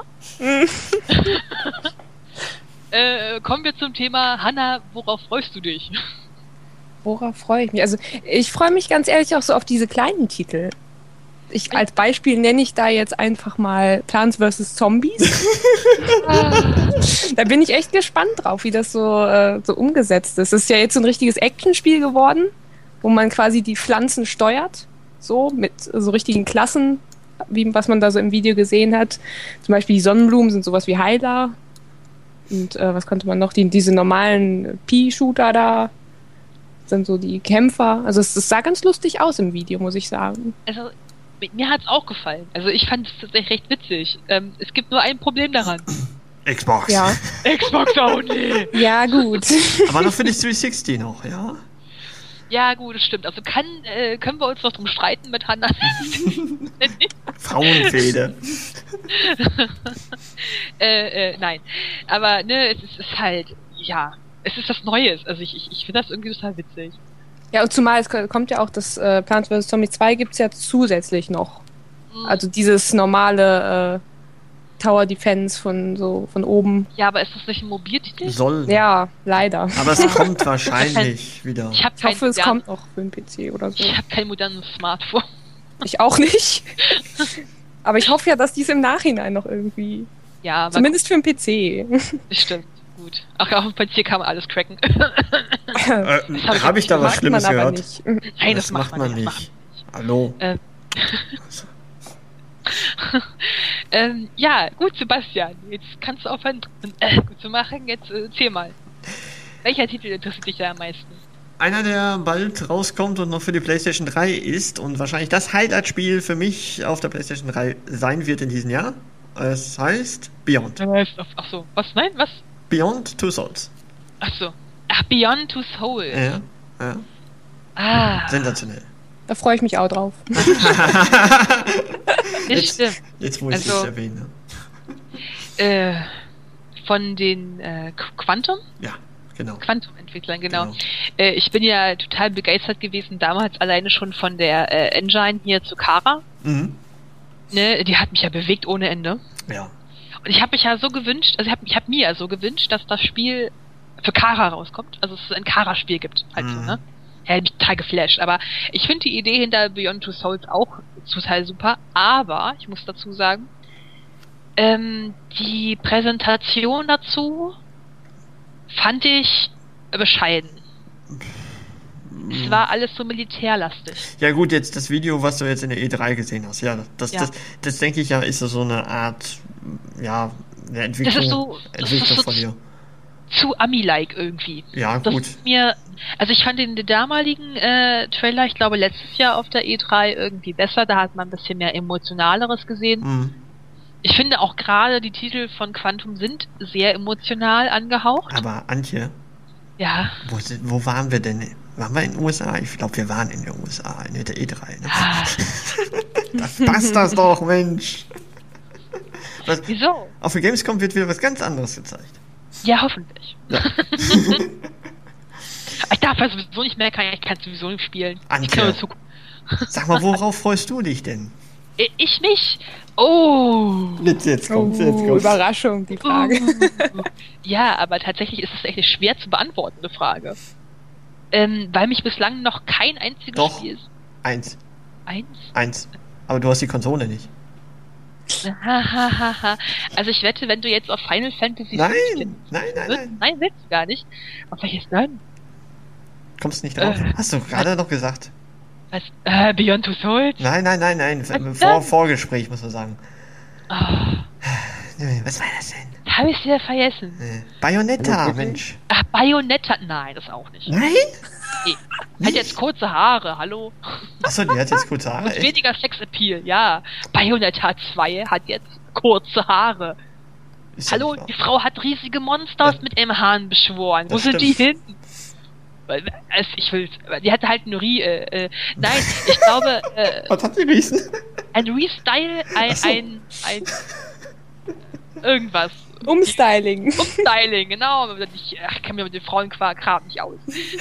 Kommen wir zum Thema, Hanna, worauf freust du dich? Worauf freue ich mich? Also ich freue mich ganz ehrlich auch so auf diese kleinen Titel. Als Beispiel nenne ich da jetzt einfach mal Plants vs. Zombies. Da bin ich echt gespannt drauf, wie das so umgesetzt ist. Es ist ja jetzt so ein richtiges Actionspiel geworden, wo man quasi die Pflanzen steuert, so mit so richtigen Klassen, wie was man da so im Video gesehen hat. Zum Beispiel die Sonnenblumen sind sowas wie Heiler. Und was konnte man noch? Diese normalen Pea-Shooter da sind so die Kämpfer. Also es sah ganz lustig aus im Video, muss ich sagen. Also, mir hat's auch gefallen. Also ich fand es tatsächlich recht witzig. Es gibt nur ein Problem daran. Xbox. Ja, Xbox only! ja gut. Aber noch für die 360 noch, ja? Ja, gut, das stimmt. Also können wir uns noch drum streiten mit Hanna? Frauenfehde. Nein. Aber, ne, es ist halt, ja, es ist was Neues. Also ich finde das irgendwie total witzig. Ja, und zumal es kommt ja auch das Plants vs. Zombies 2 gibt's ja zusätzlich noch. Also dieses normale Tower Defense von oben. Ja, aber ist das nicht ein Mobiltitel? Soll. Ja, leider. Aber es kommt wahrscheinlich wieder. Ich Ich hoffe, es kommt noch für den PC oder so. Ich habe kein modernes Smartphone. Ich auch nicht. Aber ich hoffe ja, dass dies im Nachhinein noch irgendwie. Ja, aber Zumindest für den PC. das stimmt. Gut. Ach, auf dem PC kann man alles cracken. Habe ich da was Macht Schlimmes man aber gehört? nicht. Nein, Das macht man nicht. Hallo. Ja, gut, Sebastian. Jetzt kannst du aufhören, gut zu machen. Jetzt erzähl mal. Welcher Titel interessiert dich da am meisten? Einer, der bald rauskommt und noch für die PlayStation 3 ist und wahrscheinlich das Highlight-Spiel für mich auf der PlayStation 3 sein wird in diesem Jahr. Es heißt Beyond. Ach so, was? Nein, was? Beyond Two Souls. Ach so. Ach, Beyond Two Souls. Ja. Ah, Sensationell. Da freue ich mich auch drauf. das stimmt. Jetzt, wo ich es Also- erwähne. Von den Quantum? Ja, genau. Quantum-Entwicklern, genau. Ich bin ja total begeistert gewesen, damals alleine schon von der Engine hier zu Kara. Mhm. ne, die hat mich ja bewegt ohne Ende. Ja. Und ich habe mich ja so gewünscht, also ich hab mir ja so gewünscht, dass das Spiel für Kara rauskommt, also es ein Kara-Spiel gibt, halt so, ne? Ja, mich total geflasht, aber ich finde die Idee hinter Beyond Two Souls auch total super, aber ich muss dazu sagen, die Präsentation dazu fand ich bescheiden. Es war alles so militärlastig. Ja gut, jetzt das Video, was du jetzt in der E3 gesehen hast, ja, das denke ich ja, ist so eine Art, ja, eine Entwicklung, das ist so von dir. Zu Ami-like irgendwie. Ja, das gut. Also ich fand den damaligen Trailer, ich glaube letztes Jahr auf der E3 irgendwie besser, da hat man ein bisschen mehr Emotionaleres gesehen. Mhm. Ich finde auch gerade die Titel von Quantum sind sehr emotional angehaucht. Aber Antje, ja. Wo waren wir denn? Waren wir in den USA? Ich glaube, wir waren in den USA, in der E3. Ne? Das passt das doch, Mensch. Wieso? Auf der Gamescom wird wieder was ganz anderes gezeigt. Ja, hoffentlich. Ja. Ich darf ja sowieso nicht mehr, ich kann sowieso nicht spielen. Antje, sag mal, worauf freust du dich denn? Ich mich? Oh. Jetzt kommt's. Überraschung, die Frage. Ja, aber tatsächlich ist es echt eine schwer zu beantwortende Frage. Weil mich bislang noch kein einziges Spiel ist. Eins. Eins? Aber du hast die Konsole nicht. Also ich wette, wenn du jetzt auf Final Fantasy Nein, 15 nein. Nein, willst du gar nicht. Auf welches nein? Kommst nicht drauf? Hast du gerade noch gesagt. Was? Beyond Two Souls? Nein. Vorgespräch, muss man sagen. Oh. Was war das denn? Habe ich wieder vergessen. Bayonetta, Mensch. Ach, Bayonetta? Nein, das auch nicht. Nein? Nee. Hat jetzt kurze Haare, hallo? Achso, die hat jetzt kurze Haare. Und weniger Sexappeal, ja. Bayonetta 2 hat jetzt kurze Haare. Hallo, die Frau hat riesige Monsters mit ihrem Hahn beschworen. Wo sind die hin? Die hatte halt eine nein, ich glaube... Was hat die Riesen? Ein Restyle, ein irgendwas. Umstyling, genau. Ich kann mir mit dem Frauenkram nicht aus.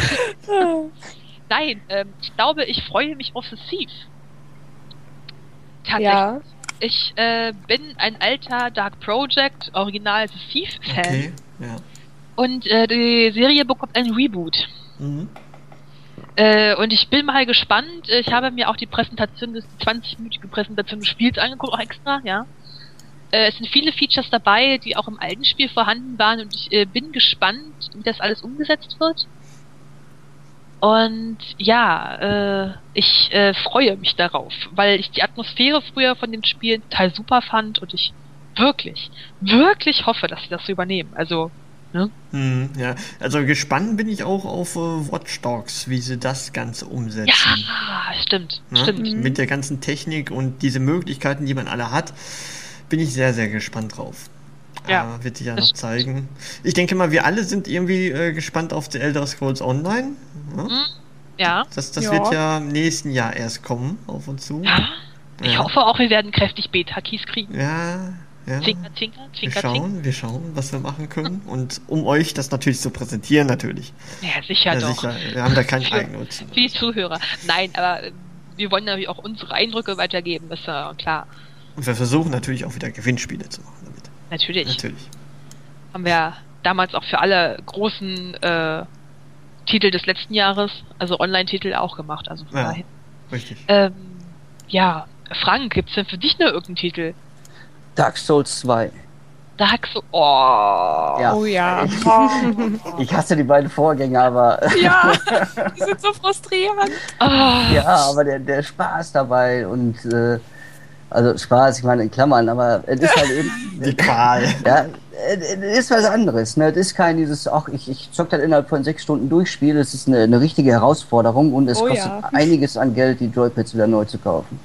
Nein, ich glaube, ich freue mich auf The Thief. Tatsächlich. Ja. Ich bin ein alter Dark Project Original The Thief-Fan. Okay, ja. Und die Serie bekommt ein Reboot. Mhm. Und ich bin mal gespannt. Ich habe mir auch die 20-minütige Präsentation des Spiels angeguckt, auch extra, ja. Es sind viele Features dabei, die auch im alten Spiel vorhanden waren und ich bin gespannt, wie das alles umgesetzt wird. Und ja, ich freue mich darauf, weil ich die Atmosphäre früher von den Spielen total super fand und ich wirklich hoffe, dass sie das so übernehmen. Also, ne? Ja, also gespannt bin ich auch auf Watch Dogs, wie sie das Ganze umsetzen. Ja, stimmt. Mit der ganzen Technik und diese Möglichkeiten, die man alle hat, bin ich sehr, sehr gespannt drauf. Ja. Wird sich ja noch zeigen. Ich denke mal, wir alle sind irgendwie gespannt auf The Elder Scrolls Online. Ja. Das wird ja im nächsten Jahr erst kommen, auf uns zu. Ja. Ich hoffe auch, wir werden kräftig Beta-Keys kriegen. Ja. Zwinker. Wir schauen, was wir machen können. Und um euch das natürlich zu präsentieren, natürlich. Ja, sicher doch. Sicher. Wir haben da keinen Eigennutzen. Für die Zuhörer. Nein, aber wir wollen natürlich auch unsere Eindrücke weitergeben, ist ja klar. Und wir versuchen natürlich auch wieder Gewinnspiele zu machen damit. Natürlich. Haben wir damals auch für alle großen Titel des letzten Jahres, also Online-Titel auch gemacht. Also von daher. Richtig. Ja, Frank, gibt's denn für dich noch irgendeinen Titel? Dark Souls 2. Ja. Oh ja. Ich hasse die beiden Vorgänger, aber... Ja, die sind so frustrierend. Ja, aber der Spaß dabei und... Also Spaß, ich meine in Klammern, aber es ist halt eben... Die Qual. Ja, es ist was anderes. Ne? Es ist kein dieses, ich zock das innerhalb von 6 Stunden durchspiele. Es ist eine richtige Herausforderung und es kostet einiges an Geld, die Joypads wieder neu zu kaufen.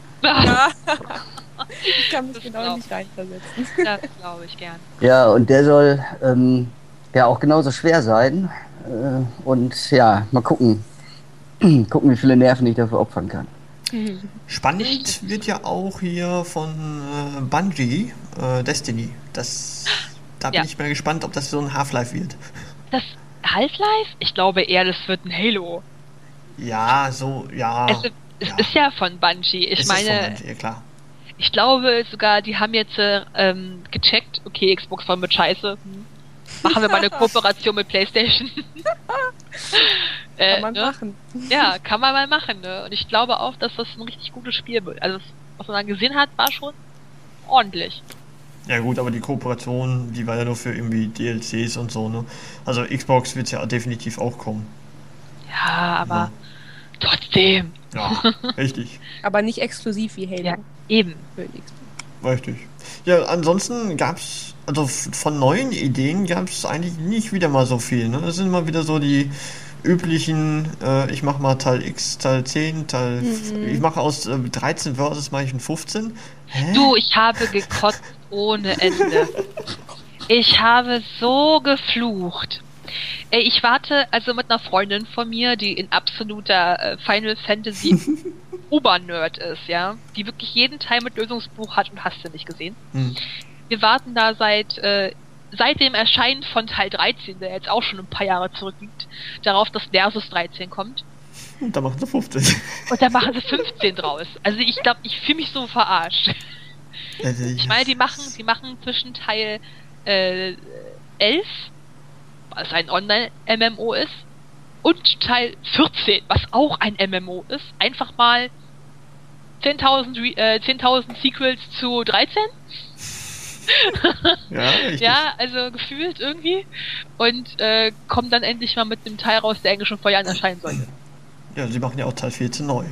Ich kann mich genau nicht reinversetzen. Das glaube ich gern. Ja, und der soll ja auch genauso schwer sein. Und ja, mal gucken, wie viele Nerven ich dafür opfern kann. Spannend wird ja auch hier von Bungie, Destiny. Da bin ich mal gespannt, ob das so ein Half-Life wird. Das Half-Life? Ich glaube eher, das wird ein Halo. Ja, so, ja. Es ist ja von Bungie. Ich meine, ja, klar. Ich glaube sogar, die haben jetzt gecheckt, okay, Xbox voll mit Scheiße. Machen wir mal eine Kooperation mit PlayStation. Kann man machen. Ja, kann man mal machen, ne? Und ich glaube auch, dass das ein richtig gutes Spiel wird. Also, was man dann gesehen hat, war schon ordentlich. Ja gut, aber die Kooperation, die war ja nur für irgendwie DLCs und so, ne? Also Xbox wird ja definitiv auch kommen. Ja, aber trotzdem. Ja, richtig. Aber nicht exklusiv wie Halo. Ja, eben. Für Xbox. Richtig. Ja, ansonsten gab's, also von neuen Ideen gab's eigentlich nicht wieder mal so viel, ne? Das sind immer wieder so die üblichen, ich mache mal Teil X, Teil 10, ich mache aus 13 Versus mache ich ein 15. Hä? Du, ich habe gekotzt ohne Ende. Ich habe so geflucht. Ich warte also mit einer Freundin von mir, die in absoluter Final Fantasy Ober-Nerd ist, ja, die wirklich jeden Teil mit Lösungsbuch hat und hast du nicht gesehen. Wir warten da seit dem Erscheinen von Teil 13, der jetzt auch schon ein paar Jahre zurückliegt, darauf, dass Versus 13 kommt. Und da machen sie 15. Und da machen sie 15 draus. Also ich glaube, ich fühle mich so verarscht. Ich meine, die machen zwischen Teil 11, was ein Online-MMO ist, und Teil 14, was auch ein MMO ist, einfach mal 10.000 Sequels zu 13. Ja, richtig. Ja, also gefühlt irgendwie. Und kommen dann endlich mal mit dem Teil raus, der eigentlich schon vor Jahren erscheinen sollte. Ja, sie machen ja auch Teil 14 neu.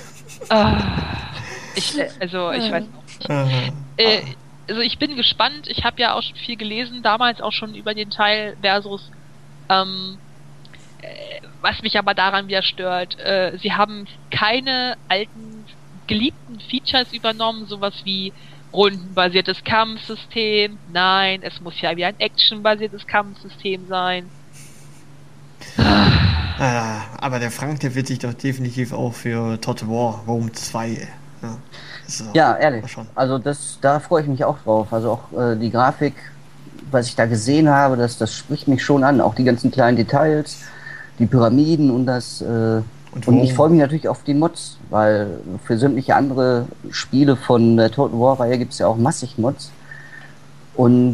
Ich weiß auch nicht. Also ich bin gespannt. Ich habe ja auch schon viel gelesen, damals auch schon über den Teil Versus. Was mich aber daran wieder stört, sie haben keine alten, geliebten Features übernommen, sowas wie rundenbasiertes Kampfsystem. Nein, es muss ja wie ein actionbasiertes Kampfsystem sein. Aber der Frank, der wird sich doch definitiv auch für Total War Rome 2. Ja, ehrlich. Also da freue ich mich auch drauf. Also auch die Grafik, was ich da gesehen habe, das spricht mich schon an. Auch die ganzen kleinen Details, die Pyramiden und das. Und ich freue mich natürlich auf die Mods, weil für sämtliche andere Spiele von der Total War-Reihe gibt es ja auch massig Mods. Und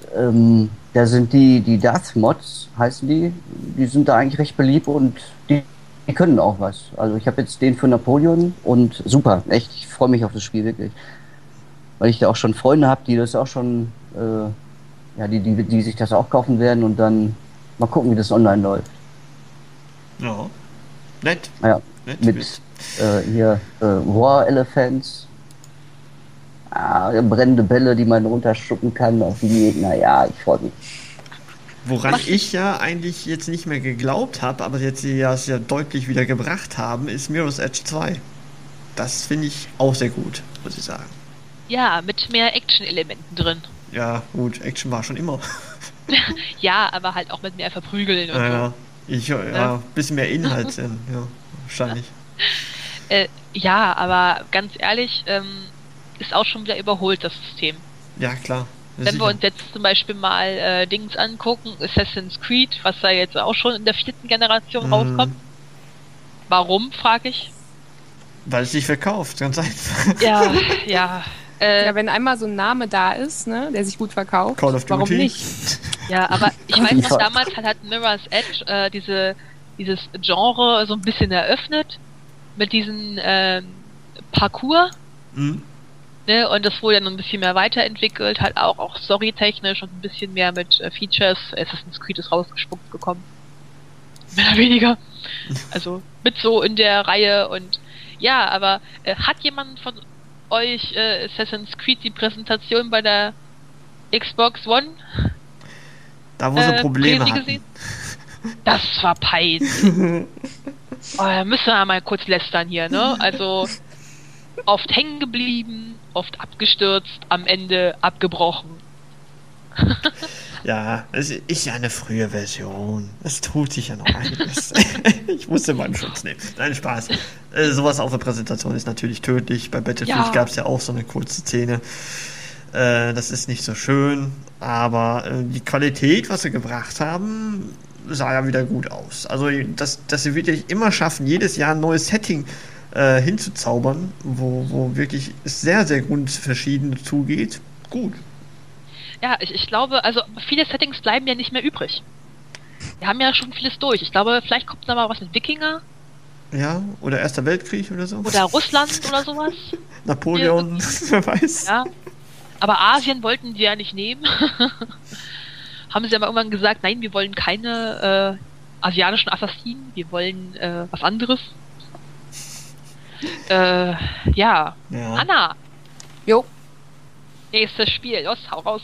da sind die Darth-Mods, heißen die sind da eigentlich recht beliebt und die können auch was. Also ich habe jetzt den für Napoleon und super, echt, ich freue mich auf das Spiel wirklich. Weil ich da auch schon Freunde habe, die das auch schon, die sich das auch kaufen werden und dann mal gucken, wie das online läuft. Ja. Nett. Ja, Nett. mit War Elephants, brennende Bälle, die man runterschuppen kann auf die Gegner. Ja, ich freue mich. Woran ich ja eigentlich jetzt nicht mehr geglaubt habe, aber jetzt sie es ja deutlich wieder gebracht haben, ist Mirror's Edge 2. Das finde ich auch sehr gut, muss ich sagen. Ja, mit mehr Action-Elementen drin. Ja, gut, Action war schon immer. Ja, aber halt auch mit mehr Verprügeln und so. Ein bisschen mehr Inhalt, ja, wahrscheinlich. Ja, aber ganz ehrlich, ist auch schon wieder überholt, das System. Ja, klar. Wenn wir uns jetzt zum Beispiel mal Dings angucken, Assassin's Creed, was da jetzt auch schon in der 4. Generation rauskommt. Warum, frage ich? Weil es sich verkauft, ganz einfach. Ja. Ja, wenn einmal so ein Name da ist, ne, der sich gut verkauft, Call of Duty. Warum nicht? Ja, aber ich weiß noch, damals hat Mirror's Edge dieses Genre so ein bisschen eröffnet mit diesen Parcours. Ne, und das wurde dann ein bisschen mehr weiterentwickelt, halt auch storytechnisch und ein bisschen mehr mit Features. Assassin's Creed ist rausgespuckt gekommen. Mehr oder weniger. Also mit so in der Reihe und ja, aber hat jemand von euch Assassin's Creed die Präsentation bei der Xbox One? Da wo sie Probleme hatten. Gesehen? Das war peinlich. Müssen wir mal kurz lästern hier, ne? Also oft hängen geblieben, oft abgestürzt, am Ende abgebrochen. Ja, es ist ja eine frühe Version. Es tut sich ja noch einiges. Ich musste meinen Schutz nehmen. Nein, Spaß. Sowas auf der Präsentation ist natürlich tödlich. Bei Battlefield gab es ja auch so eine kurze Szene. Das ist nicht so schön. Aber die Qualität, was sie gebracht haben, sah ja wieder gut aus. Also, dass sie wirklich immer schaffen, jedes Jahr ein neues Setting hinzuzaubern, wo wirklich sehr, sehr grundverschieden zugeht. Gut. Ja, ich glaube, also viele Settings bleiben ja nicht mehr übrig. Wir haben ja schon vieles durch. Ich glaube, vielleicht kommt da mal was mit Wikinger. Ja, oder Erster Weltkrieg oder so. Oder Russland oder sowas. Napoleon, wer weiß. Ja. Aber Asien wollten die ja nicht nehmen. Haben sie aber irgendwann gesagt, nein, wir wollen keine asiatischen Assassinen, wir wollen was anderes. Ja. Anna. Jo. Nächstes Spiel, los, hau raus.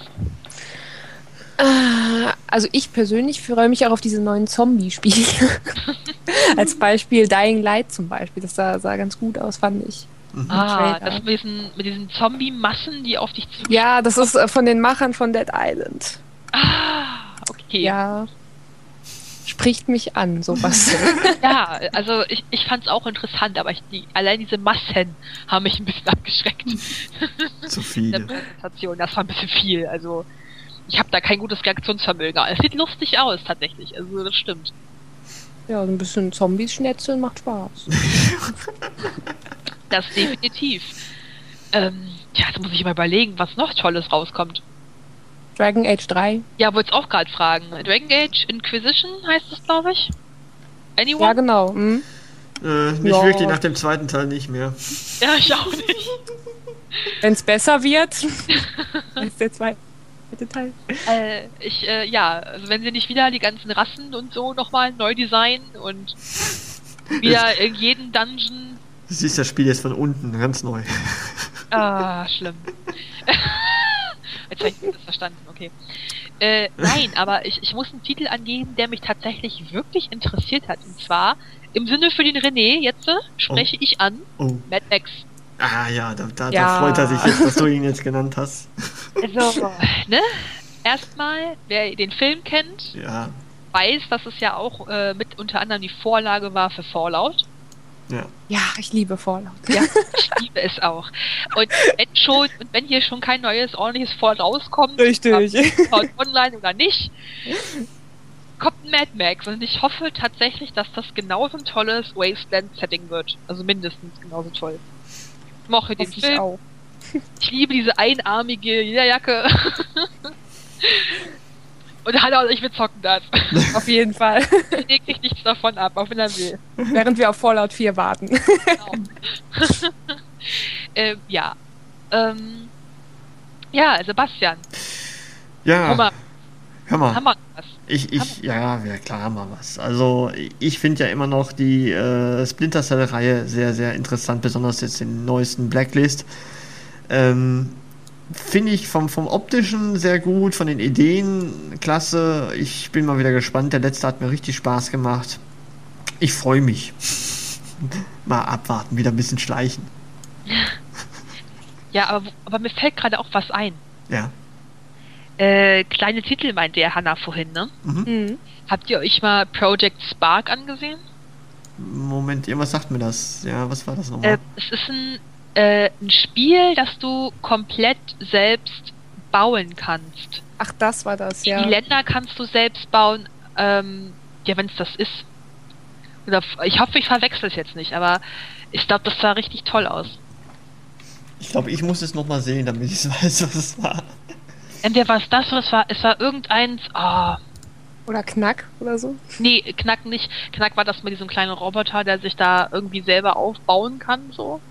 Also ich persönlich freue mich auch auf diese neuen Zombie-Spiele. Als Beispiel Dying Light zum Beispiel. Das sah ganz gut aus, fand ich. Das mit diesen Zombie-Massen, die auf dich zu... Ja, das ist von den Machern von Dead Island. Okay. Ja. Spricht mich an, sowas. Ja, also ich fand es auch interessant, aber allein diese Massen haben mich ein bisschen abgeschreckt. Zu viele. In der Präsentation, das war ein bisschen viel. Also ich habe da kein gutes Reaktionsvermögen. Es sieht lustig aus, tatsächlich. Also das stimmt. Ja, so ein bisschen Zombies schnetzeln macht Spaß. Das definitiv. Jetzt muss ich mal überlegen, was noch Tolles rauskommt. Dragon Age 3. Ja, wollte ich auch gerade fragen. Dragon Age Inquisition heißt es, glaube ich. Anyone? Ja, genau. Nicht wirklich, nach dem zweiten Teil nicht mehr. Ja, ich auch nicht. Wenn es besser wird, ist der zweite Teil. Also wenn sie nicht wieder die ganzen Rassen und so nochmal neu designen und wieder in jeden Dungeon... Du siehst das Spiel jetzt von unten, ganz neu. Schlimm. Jetzt habe ich das verstanden, okay. Nein, aber ich muss einen Titel angeben, der mich tatsächlich wirklich interessiert hat. Und zwar, im Sinne für den René, jetzt spreche ich an Mad Max. Ah ja, da freut er sich jetzt, dass du ihn jetzt genannt hast. Also, ne? Erstmal, wer den Film kennt, weiß, dass es ja auch mit unter anderem die Vorlage war für Fallout. Ja, ich liebe Fallout. Ja, ich liebe es auch. Und wenn hier schon kein neues, ordentliches Fallout rauskommt, richtig, online oder nicht, kommt ein Mad Max. Und ich hoffe tatsächlich, dass das genauso ein tolles Wasteland-Setting wird. Also mindestens genauso toll. Ich mochte den Film. Auch. Ich liebe diese einarmige Lederjacke. Und Hannah und ich, wir zocken das. Auf jeden Fall. René kriegt nichts davon ab, auch wenn er will. Während wir auf Fallout 4 warten. Genau. Sebastian. Ja. Hör mal. Haben wir was? Ja, klar haben wir was. Also ich finde ja immer noch die Splinter Cell-Reihe sehr, sehr interessant, besonders jetzt den neuesten Blacklist. Finde ich vom Optischen sehr gut, von den Ideen klasse. Ich bin mal wieder gespannt. Der letzte hat mir richtig Spaß gemacht. Ich freue mich. Mal abwarten, wieder ein bisschen schleichen. Ja, aber mir fällt gerade auch was ein. Ja. Kleine Titel meinte ja Hannah vorhin, ne? Mhm. Habt ihr euch mal Project Spark angesehen? Moment, irgendwas sagt mir das. Ja, was war das nochmal? Es ist ein Spiel, das du komplett selbst bauen kannst. Ach, das war das, ja. Die Länder kannst du selbst bauen, wenn es das ist. Oder ich hoffe, ich verwechsel es jetzt nicht, aber ich glaube, das sah richtig toll aus. Ich glaube, ich muss es nochmal sehen, damit ich weiß, was es war. Entweder war es das oder es war irgendeins. Oder Knack oder so? Nee, Knack nicht. Knack war das mit diesem kleinen Roboter, der sich da irgendwie selber aufbauen kann, so.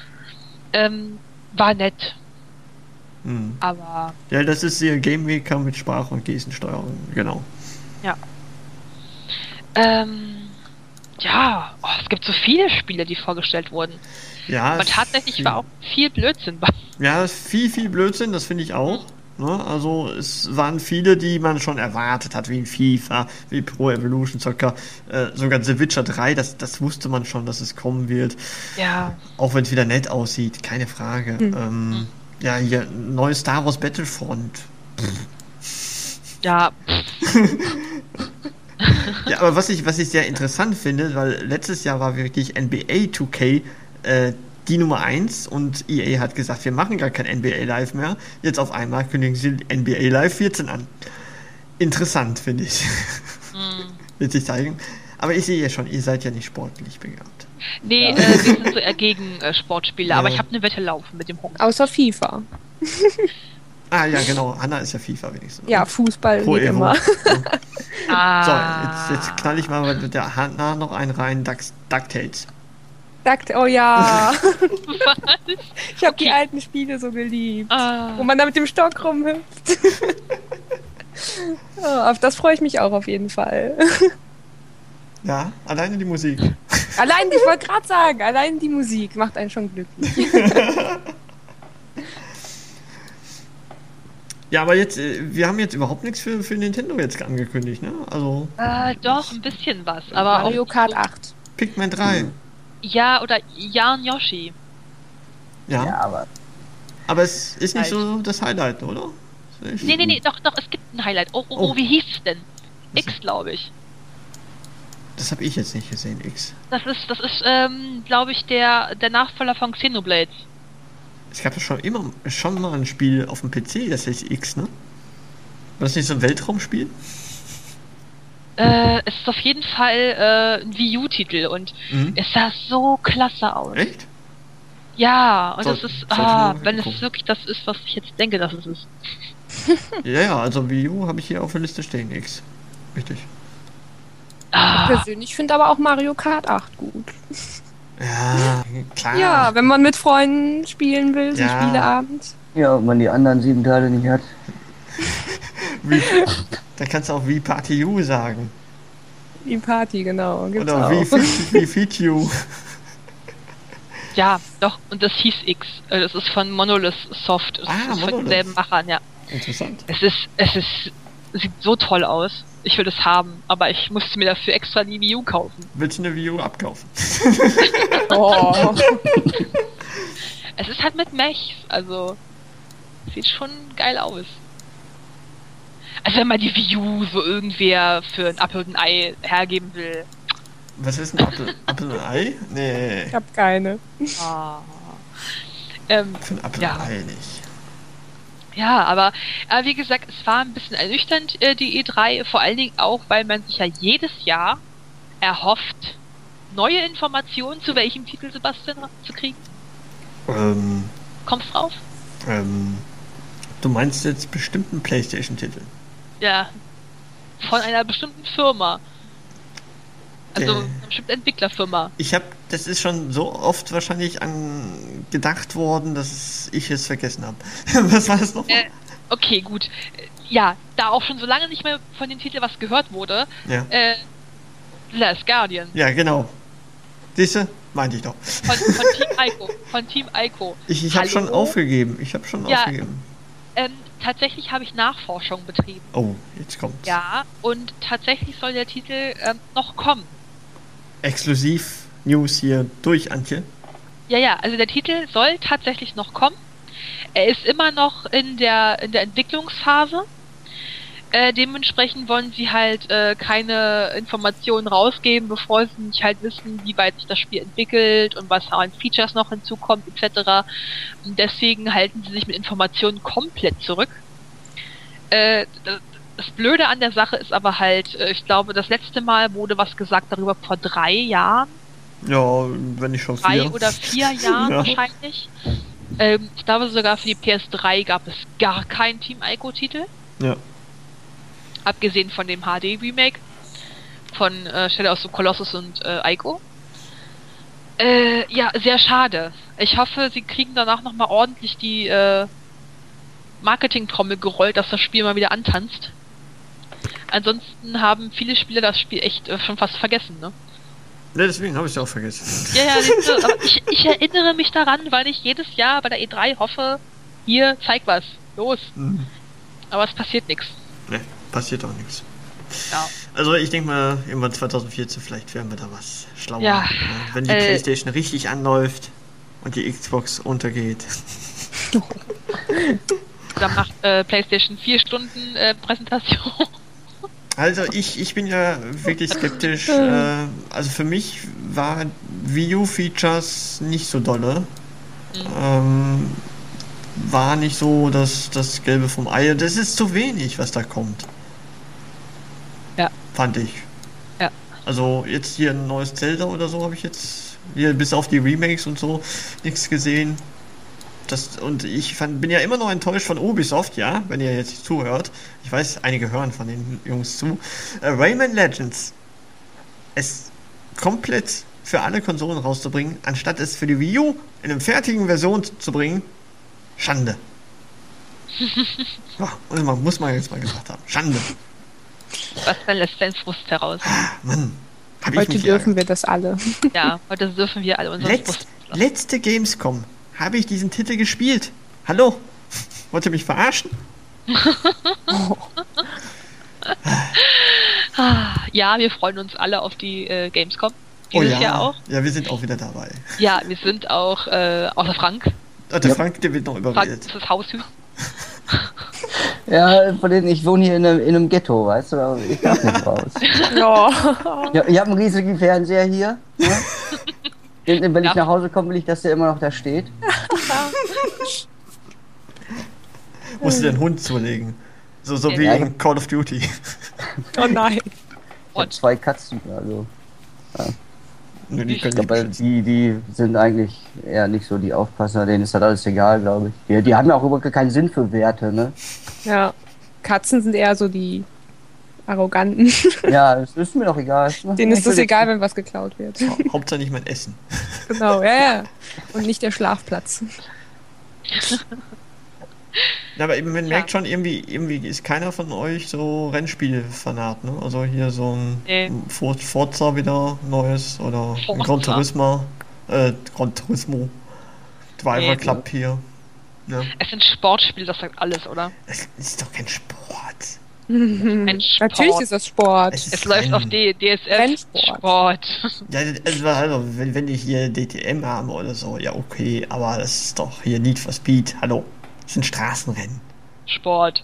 War nett. Aber... Ja, das ist ihr Game Maker mit Sprach- und Gestensteuerung, genau. Ja. Es gibt so viele Spiele, die vorgestellt wurden. Ja. Aber tatsächlich war auch viel Blödsinn bei. Ja, viel Blödsinn, das finde ich auch. Ne? Also es waren viele, die man schon erwartet hat, wie FIFA, wie Pro Evolution Soccer, sogar The Witcher 3, das wusste man schon, dass es kommen wird. Ja. Auch wenn es wieder nett aussieht, keine Frage. Ja, hier, neues Star Wars Battlefront. Ja. Ja, aber was ich sehr interessant finde, weil letztes Jahr war wirklich NBA 2K die Nummer 1 und EA hat gesagt, wir machen gar kein NBA Live mehr. Jetzt auf einmal kündigen sie NBA Live 14 an. Interessant, finde ich. Wird sich zeigen. Aber ich sehe ja schon, ihr seid ja nicht sportlich begabt. Nee, wir sind so eher gegen Sportspiele, aber ich habe eine Wette laufen mit dem Hund. Außer FIFA. Ah ja, genau. Anna ist ja FIFA wenigstens. Ja, Fußball Pro geht Evo. immer. So, jetzt knall ich mal mit der Hanna noch einen rein. DuckTales. Oh ja. Ich habe die alten Spiele so geliebt. Wo man da mit dem Stock rumhüpft. Auf das freue ich mich auch auf jeden Fall. Ja, alleine die Musik. Ich wollte gerade sagen, allein die Musik macht einen schon glücklich. Ja, aber jetzt, wir haben jetzt überhaupt nichts für Nintendo jetzt angekündigt, ne? Also. Doch, ein bisschen was. Aber Mario auch Kart 8. Pikmin 3. Ja, oder Jan Yoshi. Ja, aber es ist nicht so das Highlight, oder? Nee, doch, es gibt ein Highlight. Wie hieß es denn? X, glaube ich. Das habe ich jetzt nicht gesehen, X. Das ist, glaube ich, der Nachfolger von Xenoblade. Es gab ja schon mal ein Spiel auf dem PC, das heißt X, ne? War das nicht so ein Weltraumspiel? Es ist auf jeden Fall ein Wii U-Titel und es sah so klasse aus. Echt? Ja, und es ist, wenn es wirklich das ist, was ich jetzt denke, dass es ist. Ja, also Wii U habe ich hier auf der Liste stehen, X. Richtig. Ich persönlich finde aber auch Mario Kart 8 gut. Ja, klar. Ja, wenn man mit Freunden spielen will, so Spieleabend. Ja, und man die anderen 7 Teile nicht hat. Da kannst du auch Wii Party U sagen. Wii Party, genau. Gibt's oder auch. Wii Fit You. Ja, doch, und das hieß X. Das ist von Monolith Soft. Das ist von denselben Machern, ja. Interessant. Sieht so toll aus. Ich will es haben, aber ich musste mir dafür extra die Wii U kaufen. Willst du eine Wii U abkaufen? Oh. Es ist halt mit Mechs, also sieht schon geil aus. Also wenn man die Wii U so irgendwer für ein Apfel und ein Ei hergeben will. Was ist ein Apfel und ein Ei? Nee. Ich hab keine. Für ein Apfel und ein Ei nicht. Ja, aber wie gesagt, es war ein bisschen ernüchternd, die E3, vor allen Dingen auch, weil man sich ja jedes Jahr erhofft, neue Informationen zu welchem Titel, Sebastian, zu kriegen. Kommst drauf? Du meinst jetzt bestimmten PlayStation-Titel? Ja, von einer bestimmten Firma. Also eine bestimmte Entwicklerfirma. Das ist schon so oft wahrscheinlich gedacht worden, dass ich es vergessen habe. Was war das noch? Okay, gut. Ja, da auch schon so lange nicht mehr von dem Titel was gehört wurde. Ja. Last Guardian. Ja, genau. Siehste? Meinte ich doch. Von Team Ico. Ich habe schon aufgegeben. Tatsächlich habe ich Nachforschung betrieben. Oh, jetzt kommt's. Ja, und tatsächlich soll der Titel noch kommen. Exklusiv News hier durch Antje. Ja, also der Titel soll tatsächlich noch kommen. Er ist immer noch in der Entwicklungsphase. Dementsprechend wollen sie halt keine Informationen rausgeben, bevor sie nicht halt wissen, wie weit sich das Spiel entwickelt und was an Features noch hinzukommt, etc. Und deswegen halten sie sich mit Informationen komplett zurück. Das Blöde an der Sache ist aber halt, ich glaube, das letzte Mal wurde was gesagt darüber vor 3 Jahren. Ja, wenn nicht schon 4. 3 oder 4 Jahren wahrscheinlich. Ich glaube sogar für die PS3 gab es gar keinen Team Ico-Titel. Ja. Abgesehen von dem HD-Remake von Shadow of the Colossus und Ico. Ja, sehr schade. Ich hoffe, sie kriegen danach nochmal ordentlich die Marketing-Trommel gerollt, dass das Spiel mal wieder antanzt. Ansonsten haben viele Spieler das Spiel echt schon fast vergessen, ne? Ne, deswegen habe ich es auch vergessen. Ja, aber ich erinnere mich daran, weil ich jedes Jahr bei der E3 hoffe, hier, zeig was, los. Aber es passiert nichts. Ne, passiert auch nichts. Ja. Also ich denke mal, irgendwann 2014 vielleicht werden wir da was schlauer. Ja, wenn die PlayStation richtig anläuft und die Xbox untergeht. Dann macht PlayStation 4 Stunden Präsentation. Also ich bin ja wirklich skeptisch. Also für mich war Wii U Features nicht so dolle. War nicht so das Gelbe vom Ei. Das ist zu wenig, was da kommt. Ja. Fand ich. Ja. Also jetzt hier ein neues Zelda oder so habe ich jetzt hier bis auf die Remakes und so nichts gesehen. Und bin ja immer noch enttäuscht von Ubisoft, ja, wenn ihr jetzt zuhört. Ich weiß, einige hören von den Jungs zu. Rayman Legends. Es komplett für alle Konsolen rauszubringen, anstatt es für die Wii U in einer fertigen Version zu bringen. Schande. Ja, muss man jetzt mal gesagt haben. Schande. Was lässt dein Frust heraus? Mann. Heute dürfen wir das alle. Ja, heute dürfen wir alle unseren Frust. Letzte Gamescom habe ich diesen Titel gespielt. Hallo? Wollt ihr mich verarschen? Ja, wir freuen uns alle auf die Gamescom. Dieses Jahr auch. Ja, wir sind auch wieder dabei. Ja, wir sind auch, außer Frank. Der Frank, der wird noch überredet. Frank ist das Haushüt. Ja, von denen, ich wohne hier in einem Ghetto, weißt du, aber ich darf nicht raus. Ja, ich habe einen riesigen Fernseher hier. Ne? Wenn ich nach Hause komme, will ich, dass der immer noch da steht. Musst du den Hund zulegen. So wie in Call of Duty. Oh nein. Ich hab 2 Katzen, also. Ja. Die die sind eigentlich eher nicht so die Aufpasser, denen ist halt alles egal, glaube ich. Die haben ja auch überhaupt keinen Sinn für Werte, ne? Ja, Katzen sind eher so die Arroganten. Ja, es ist mir doch egal. Denen ist es egal, wenn was geklaut wird. Hauptsache nicht mein Essen. Genau, ja. Und nicht der Schlafplatz. Ja, aber eben, man merkt schon, irgendwie ist keiner von euch so Rennspiel-Fanat, ne? Also hier so ein Forza wieder neues oder ein Gran Turismo Driver Club hier. Ja. Es sind Sportspiele, das sagt alles, oder? Es ist doch kein Sport. Natürlich ist das Sport. Es läuft auf DSF Sport. Ja, also wenn die hier DTM haben oder so, ja okay, aber das ist doch hier Need for Speed. Hallo, das sind Straßenrennen. Sport.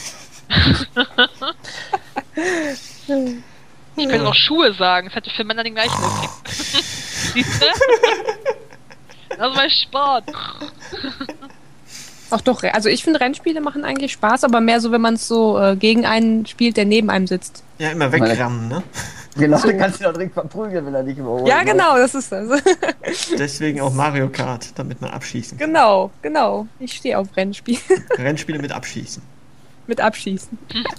Ich könnte auch Schuhe sagen, es hätte für Männer den gleichen Effekt. Siehst du? Das ist mein Sport. Ach doch, also ich finde Rennspiele machen eigentlich Spaß, aber mehr so, wenn man es so gegen einen spielt, der neben einem sitzt. Ja, immer wegrammen, ne? Genau, dann kannst du doch direkt verprügeln, wenn er dich überholt. Ja, genau, das ist das. Deswegen auch Mario Kart, damit man abschießen kann. Genau. Ich stehe auf Rennspiele. Rennspiele mit Abschießen. Mit Abschießen.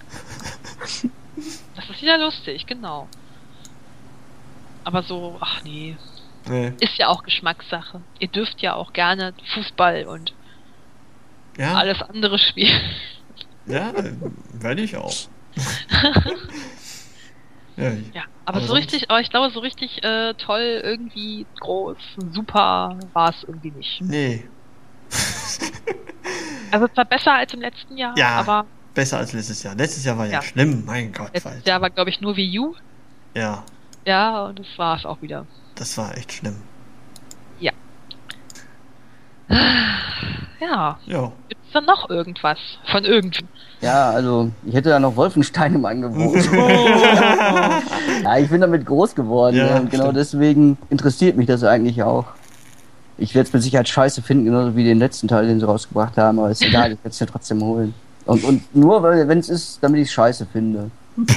Das ist wieder lustig, genau. Aber so, ach nee. Ist ja auch Geschmackssache. Ihr dürft ja auch gerne Fußball und alles andere spielen. Ja, werde ich auch. aber so richtig, aber ich glaube, so richtig toll, irgendwie groß, super war es irgendwie nicht. Nee. Also es war besser als im letzten Jahr, aber... besser als letztes Jahr. Letztes Jahr war ja schlimm, mein Gott. Letztes Jahr war, glaube ich, nur Wii U. Ja. Ja, und das war es auch wieder. Das war echt schlimm. Ja. Ja. Gibt es dann noch irgendwas von irgendwem? Ja, also ich hätte da noch Wolfenstein im Angebot. Ja, ich bin damit groß geworden. Ja, und genau deswegen interessiert mich das eigentlich auch. Ich werde es mit Sicherheit scheiße finden, genauso wie den letzten Teil, den sie rausgebracht haben, aber ist egal, ich werde es ja trotzdem holen. Und nur, wenn es ist, damit ich es scheiße finde.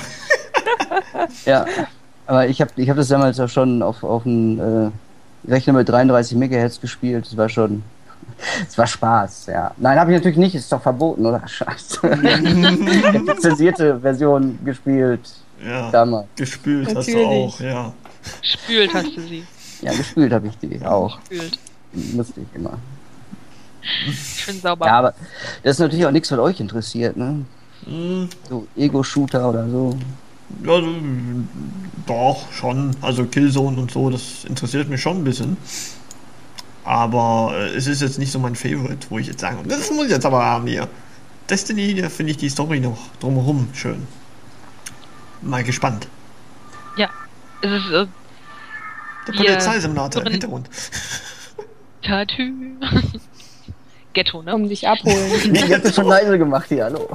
Ja, aber ich hab das damals auch schon auf einem Rechner mit 33 MHz gespielt, das war schon... Es war Spaß, ja. Nein, habe ich natürlich nicht, ist doch verboten, oder? Scheiße. Ich habe die zensierte Version gespielt. Ja, damals. Gespült hast du auch, ja. Gespült hast du sie. Ja, gespült habe ich die auch. Gespült. Musste ich immer. Schön sauber. Ja, aber das ist natürlich auch nichts, was euch interessiert, ne? So Ego-Shooter oder so. Ja, doch, schon. Also Killzone und so, das interessiert mich schon ein bisschen. Aber es ist jetzt nicht so mein Favorite, wo ich jetzt sage, das muss ich jetzt aber haben hier. Destiny, da finde ich die Story noch drumherum schön. Mal gespannt. Ja, es ist der Polizeisimulator im Hintergrund. Tattoo. Ghetto, ne? Um dich abholen. Nee, ich hab das schon leise gemacht hier, hallo.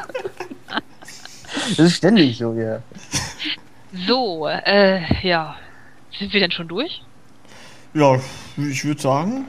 Das ist ständig so, ja. So, ja. Sind wir denn schon durch? Ja, ich würde sagen,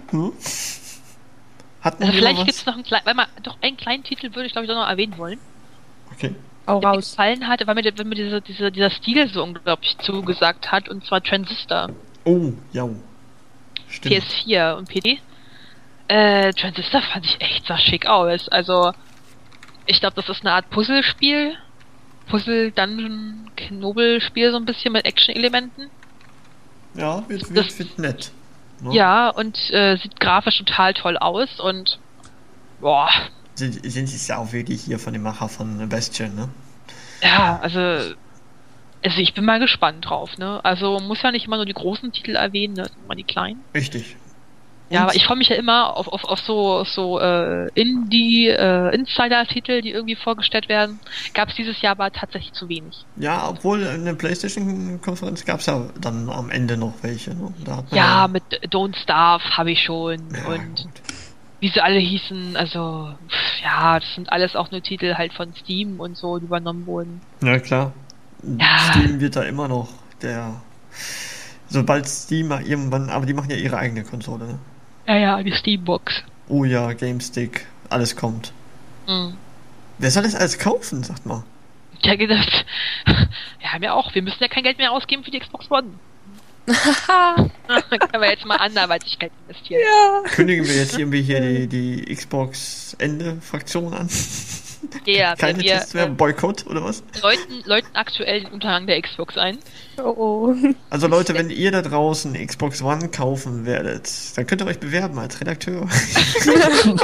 Hat man vielleicht gibt es noch einen kleinen, einen kleinen Titel würde ich glaube ich doch noch erwähnen wollen. Okay. Auch der mir raus. gefallen hat, weil mir dieser Stil so unglaublich zugesagt hat, und zwar Transistor. Oh, ja. Stimmt. PS4 und PD. Transistor fand ich echt sah schick aus. Also, ich glaube, das ist eine Art Puzzlespiel. Puzzle-Dungeon-Knobelspiel, so ein bisschen mit Action-Elementen. Ja, wird nett. Ne? Ja, und sieht grafisch total toll aus und boah. Sind es ja auch wirklich hier von dem Macher von Bastion, ne? Ja, also ich bin mal gespannt drauf, ne? Also muss ja nicht immer nur die großen Titel erwähnen, ne? Immer die kleinen. Richtig. Ja, aber ich freue mich ja immer auf so Insider-Titel, die irgendwie vorgestellt werden. Gab es dieses Jahr aber tatsächlich zu wenig. Ja, obwohl in der PlayStation-Konferenz gab es ja dann am Ende noch welche. Ne? Da hat man Ja, mit Don't Starve habe ich schon Ja, und gut. wie sie alle hießen, also ja, das sind alles auch nur Titel halt von Steam und so, die übernommen wurden. Ja, klar. Ja. Steam wird da immer noch sobald Steam mal irgendwann, aber die machen ja ihre eigene Konsole, ne? Ja, die Steambox. Oh ja, GameStick, alles kommt. Mhm. Wer soll das alles kaufen, sagt mal? Ja, gedacht, wir haben ja auch, wir müssen ja kein Geld mehr ausgeben für die Xbox One. Können wir jetzt mal anderweitig Geld investieren. Kündigen wir jetzt irgendwie hier die Xbox-Ende-Fraktion an? Ja, Keine wenn wir Tests mehr, Boykott oder was? Leuten aktuell den Unterhang der Xbox ein. Oh. Also Leute, wenn ihr da draußen Xbox One kaufen werdet, dann könnt ihr euch bewerben als Redakteur. Schlimm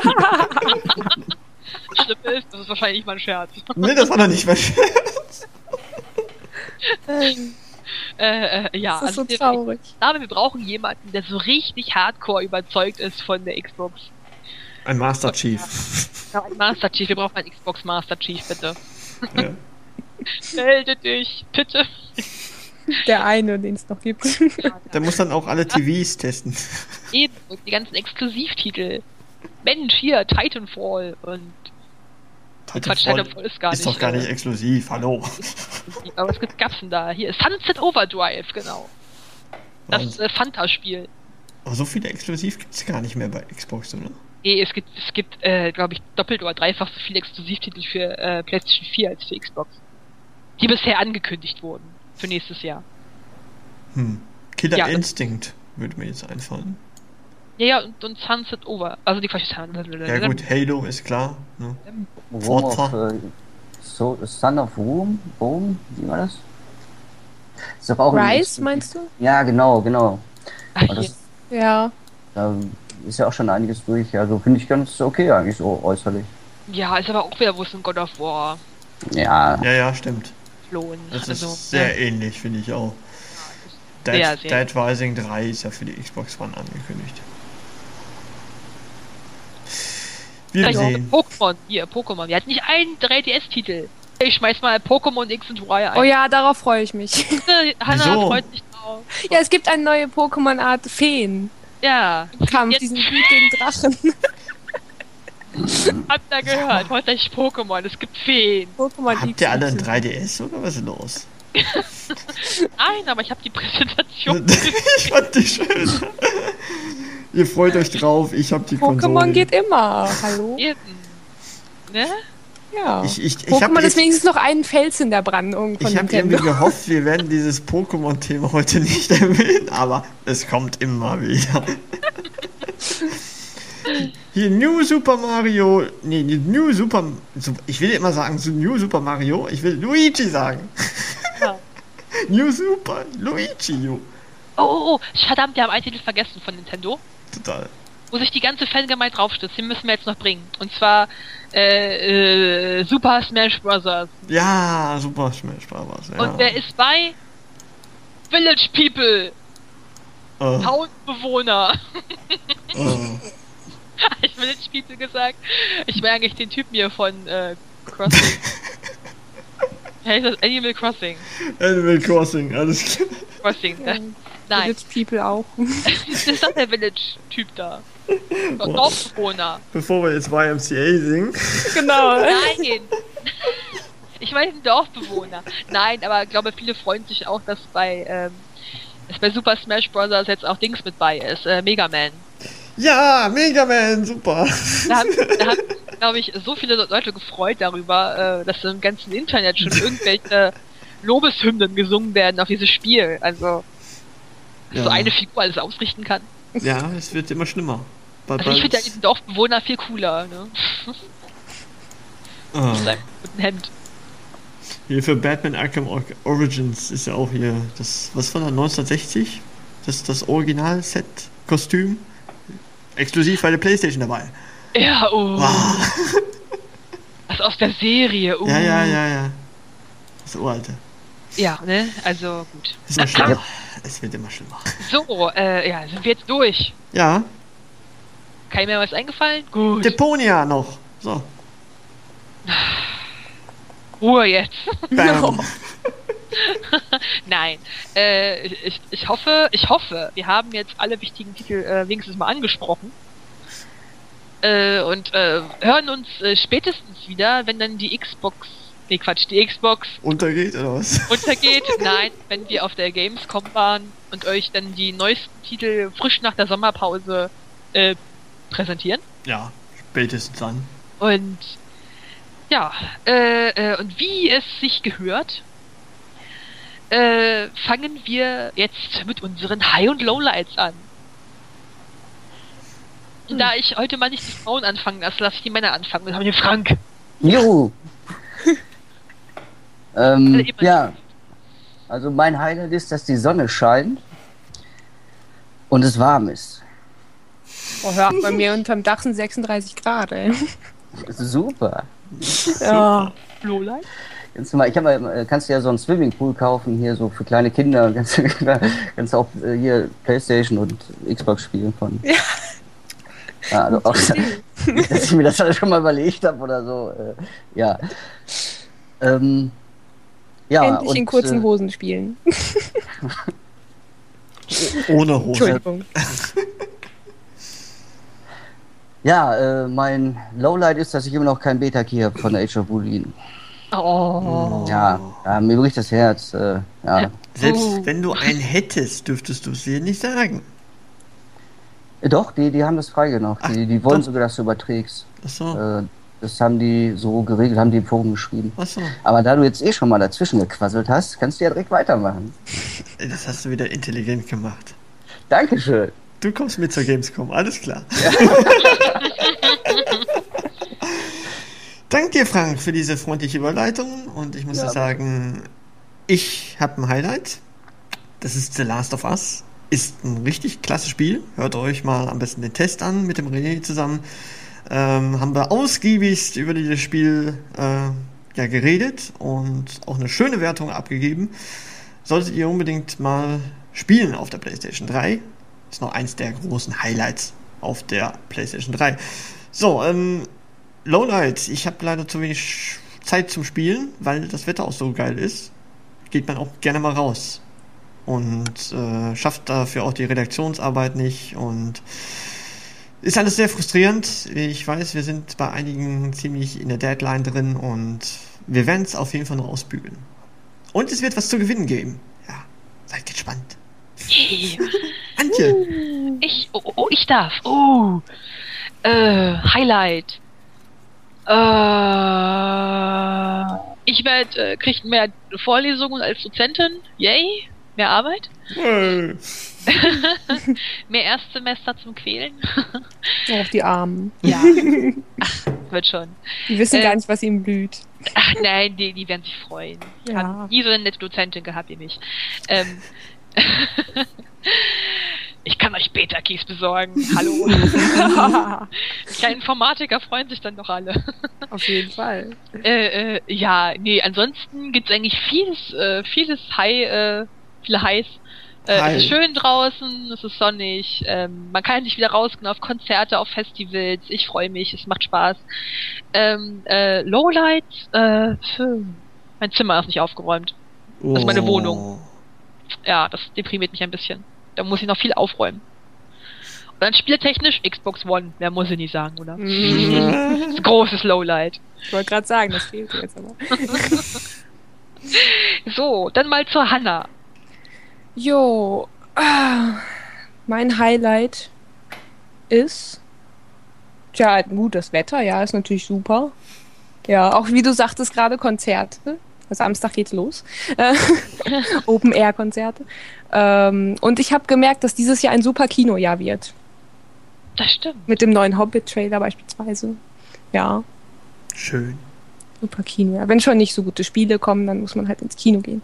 ist, das ist wahrscheinlich mal ein Scherz. Nee, das war doch nicht mein Scherz. Ja, Das ist so wir- traurig. Aber wir brauchen jemanden, der so richtig hardcore überzeugt ist von der Xbox. Ein Master Chief. Ja, ein Master Chief, wir brauchen einen Xbox Master Chief, bitte. Ja. Melde dich, bitte. Der eine, den es noch gibt. Der muss dann auch alle TVs testen. Eben, und die ganzen Exklusivtitel. Mensch, hier, Titanfall und Quatsch, Titanfall ist gar ist nicht. doch gar nicht exklusiv, hallo. Aber was gab's denn da? Hier, Sunset Overdrive, genau. Das Fanta-Spiel. Aber so viele exklusiv gibt's gar nicht mehr bei Xbox, oder? Nee, es gibt glaube ich, doppelt oder dreifach so viele Exklusivtitel für PlayStation 4 als für Xbox. Die bisher angekündigt wurden für nächstes Jahr. Killer Ja, Instinct würde mir jetzt einfallen. Ja, und Sunset Over. Also die Quatsch. Ja gut, Halo ist klar. Ne? Room of, Forza. Son of Rome? Wie war das? Ist doch auch ein Rise, Exklusiv. meinst du? Ja, genau. Ach, Aber das, Ja. da ist ja auch schon einiges durch. Also finde ich ganz okay eigentlich so äußerlich. ja, ist aber auch wieder, wo es in God of War Ja, Ja, stimmt. flohen. Das Also, ist sehr ähnlich, finde ich auch. Sehr, Dead, sehr. Dead Rising 3 ist ja für die Xbox One angekündigt. Wir Vielleicht auch sehen. mit Pokémon. Hier, Pokémon. Wir hatten nicht einen 3DS-Titel. Ich schmeiß mal Pokémon X und Y ein. Oh ja, darauf freue ich mich. Hanna Wieso? freut sich drauf. Ja, es gibt eine neue Pokémon-Art Feen. Ja. Kampf, Jetzt diesen wütenden Drachen. habt ihr gehört. Holt euch Pokémon. Es gibt Feen. Pokémon Habt ihr alle ein 3DS oder was ist los? Nein, aber ich habe die Präsentation. Ich fand die schön. Ihr freut euch drauf, ich hab die Konsole. Pokémon geht immer. Hallo? Eben. Ne? Ja. Ich hab Pokémon ist jetzt- wenigstens noch einen Fels in der Brandung von Ich habe Nintendo. irgendwie gehofft, wir werden dieses Pokémon-Thema heute nicht erwähnen, aber es kommt immer wieder. Hier New Super Mario, ich will immer sagen New Super Mario, ich will Luigi sagen. Ja. New Super Luigi, Oh, verdammt, wir haben einen Titel vergessen von Nintendo. total. Wo sich die ganze Fangemeinde draufstützt. Den müssen wir jetzt noch bringen. Und zwar Super Smash Bros. Ja, Super Smash Bros. Ja. Und wer ist bei? Village People. Äh, Townbewohner. äh. Ich Village People gesagt. Ich meine eigentlich den Typen hier von Crossing. Wie heißt das? Animal Crossing. Animal Crossing, alles klar. Crossing. Ja. Nein, Village People auch. das ist doch der Village-Typ da. Dorfbewohner. Bevor wir jetzt YMCA singen. Genau. Nein! Ich meine den Dorfbewohner. Nein, aber ich glaube, viele freuen sich auch, dass bei Super Smash Bros. Jetzt auch Dings mit bei ist. Mega Man. Ja, Mega Man, super. glaube ich, so viele Leute gefreut darüber, dass im ganzen Internet schon irgendwelche Lobeshymnen gesungen werden auf dieses Spiel. Also, dass so eine Figur alles ausrichten kann. Ja, es wird immer schlimmer. Also ich finde ja diesen Dorfbewohner viel cooler, ne? Mit seinem guten Hemd. Hier für Batman Arkham Origins ist ja auch hier das, was von 1960? Das Original-Set-Kostüm. Exklusiv bei der PlayStation dabei. Ja, Wow. Das aus der Serie, Ja. Das uralte. Ja, ne? Also gut. Es wird immer schlimmer. Es wird immer schlimmer. So, sind wir jetzt durch? Ja. Keinem mehr was eingefallen? Gut. Deponia noch. So. Ruhe jetzt. Bam. Nein. Ich hoffe, wir haben jetzt alle wichtigen Titel wenigstens mal angesprochen. Und hören uns spätestens wieder, wenn dann die Xbox untergeht oder was? Untergeht? Nein, wenn wir auf der Gamescom waren und euch dann die neuesten Titel frisch nach der Sommerpause präsentieren. Ja, spätestens dann. Und ja, und wie es sich gehört, fangen wir jetzt mit unseren High- und Lowlights an. Und da ich heute mal nicht die Frauen anfangen lasse, lasse ich die Männer anfangen. Wir haben den Frank. Juhu! Ja, also mein Highlight ist, dass die Sonne scheint und es warm ist. Oh, hör, bei mir unterm Dach sind 36 Grad, ey. Super. Ja. Lowlight? Kannst du ja so einen Swimmingpool kaufen, hier so für kleine Kinder. Kannst auch hier PlayStation und Xbox spielen von. Ja. Also auch, dass ich mir das alles schon mal überlegt habe oder so. Ja. Endlich in kurzen Hosen spielen. Ohne Hose. Entschuldigung. Ja, mein Lowlight ist, dass ich immer noch kein Beta-Key habe von Age of Wulin. Oh. Ja, mir bricht das Herz. Ja. Selbst wenn du einen hättest, dürftest du es dir nicht sagen. Doch, die haben das freigenommen. Die wollen sogar, dass du überträgst. Ach so. Das haben die so geregelt, haben die im Forum geschrieben. Ach so. Aber da du jetzt schon mal dazwischen gequasselt hast, kannst du ja direkt weitermachen. Das hast du wieder intelligent gemacht. Dankeschön. Du kommst mit zur Gamescom, alles klar. Ja. Dank dir, Frank, für diese freundliche Überleitung. Und ich muss sagen, ich habe ein Highlight. Das ist The Last of Us. Ist ein richtig klasse Spiel. Hört euch mal am besten den Test an mit dem René zusammen. Haben wir ausgiebigst über dieses Spiel geredet und auch eine schöne Wertung abgegeben. Solltet ihr unbedingt mal spielen auf der PlayStation 3. Ist noch eins der großen Highlights auf der PlayStation 3. So, Lowlight. Ich habe leider zu wenig Zeit zum Spielen, weil das Wetter auch so geil ist. Geht man auch gerne mal raus. Und schafft dafür auch die Redaktionsarbeit nicht. Und ist alles sehr frustrierend. Ich weiß, wir sind bei einigen ziemlich in der Deadline drin und wir werden es auf jeden Fall noch ausbügeln. Und es wird was zu gewinnen geben. Ja, seid gespannt. Antje. Ich darf. Highlight. Ich krieg mehr Vorlesungen als Dozentin. Yay. Mehr Arbeit. Mehr Erstsemester zum Quälen. Auch die Armen. Ja. Ach, wird schon. Die wissen gar nicht, was ihnen blüht. Ach nein, die werden sich freuen. Ich habe nie so eine nette Dozentin gehabt wie mich. Ich kann euch Beta-Keys besorgen. Hallo. Die kleinen Informatiker freuen sich dann doch alle. Auf jeden Fall. Ansonsten gibt's eigentlich vieles viele Highs. Es ist schön draußen, es ist sonnig, man kann sich wieder rausgehen auf Konzerte, auf Festivals, ich freue mich, es macht Spaß. Lowlights, mein Zimmer ist nicht aufgeräumt. Also meine Wohnung. Ja, das deprimiert mich ein bisschen. Da muss ich noch viel aufräumen. Und dann spieltechnisch Xbox One, mehr muss ich nicht sagen, oder? Das ist ein großes Lowlight. Ich wollte gerade sagen, das fehlt jetzt aber. So, dann mal zur Hanna. Mein Highlight ist Tja, halt ein gutes Wetter, ja, ist natürlich super. Ja, auch wie du sagtest gerade, Konzerte. Samstag geht's los. Open-Air-Konzerte. Und ich habe gemerkt, dass dieses Jahr ein super Kinojahr wird. Das stimmt. Mit dem neuen Hobbit-Trailer beispielsweise. Ja. Schön. Super Kinojahr. Wenn schon nicht so gute Spiele kommen, dann muss man halt ins Kino gehen.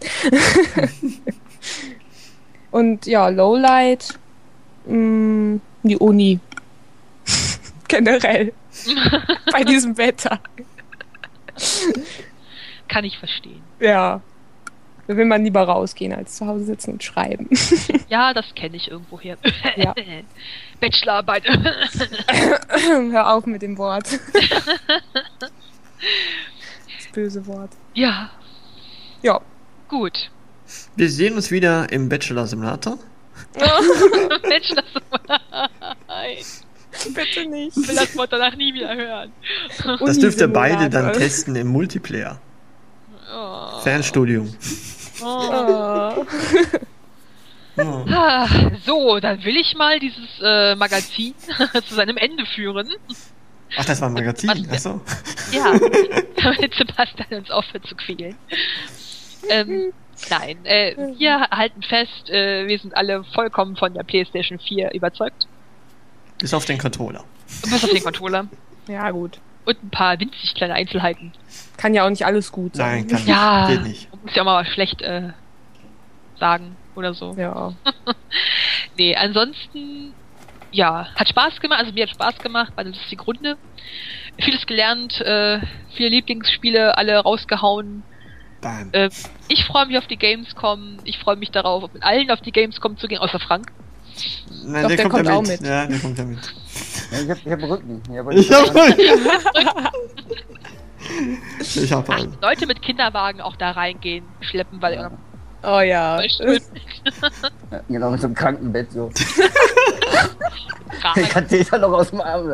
Und ja, Lowlight, die Uni. Generell. Bei diesem Wetter. Kann ich verstehen. Ja. Da will man lieber rausgehen, als zu Hause sitzen und schreiben. Ja, das kenne ich irgendwoher. Ja. Bachelorarbeit. Hör auf mit dem Wort. Das böse Wort. Ja. Ja. Gut. Wir sehen uns wieder im Bachelor-Simulator. Bachelor. Nein. Bitte nicht. Ich will das Wort danach nie wieder hören. Das dürft ihr beide dann testen im Multiplayer. Oh. Fernstudium. Oh. Oh. So, dann will ich mal dieses Magazin zu seinem Ende führen. Ach, das war ein Magazin? Achso. Ja, damit Sebastian uns aufhört zu quälen. Nein, wir halten fest, wir sind alle vollkommen von der PlayStation 4 überzeugt. Bis auf den Controller. Und bis auf den Controller. Ja, gut. Und ein paar winzig kleine Einzelheiten. Kann ja auch nicht alles gut sein. Nein, kann Ja, nicht. Geht nicht. man muss ja auch mal was schlecht sagen oder so. Ja. Nee, ansonsten, ja, hat Spaß gemacht, also mir hat Spaß gemacht, war eine lustige Runde. Vieles gelernt, viele Lieblingsspiele, alle rausgehauen. Bam. Ich freue mich auf die Gamescom, ich freue mich darauf, mit allen auf die Gamescom zu gehen, außer Frank. Nein, Doch, der kommt ja auch mit. mit. Ja, der kommt ja mit. Ja, ich hab Rücken. Ich hab Ach, einen. Leute mit Kinderwagen auch da reingehen, schleppen, weil Ja. Oh ja. Genau, mit so einem Krankenbett so. Krank. Den Katheter noch aus dem Arm.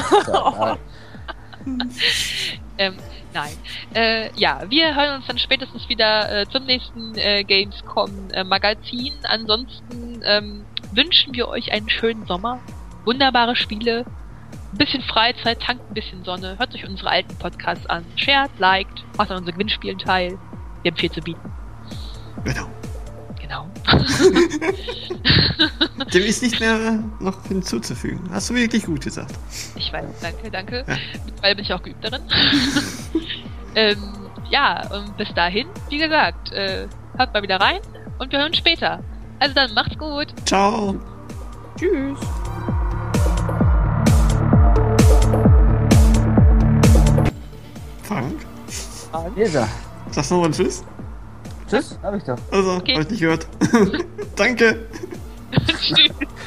Nein. Ja, wir hören uns dann spätestens wieder zum nächsten Gamescom Magazin. Ansonsten wünschen wir euch einen schönen Sommer, wunderbare Spiele, ein bisschen Freizeit, tankt ein bisschen Sonne, hört euch unsere alten Podcasts an, shared, liked, macht an unseren Gewinnspielen teil. Wir haben viel zu bieten. Genau. Genau. Dem ist nicht mehr noch hinzuzufügen. Hast du wirklich gut gesagt. Ich weiß, danke. Ja. Mittlerweile bin ich auch geübt darin. Ja, und bis dahin, wie gesagt, hört mal wieder rein und wir hören uns später. Also dann, macht's gut. Ciao. Tschüss. Frank? Hier ist er. Sagst du noch mal Tschüss? Tschüss, hab ich doch. Also, Okay. hab ich nicht gehört. Danke. Tschüss.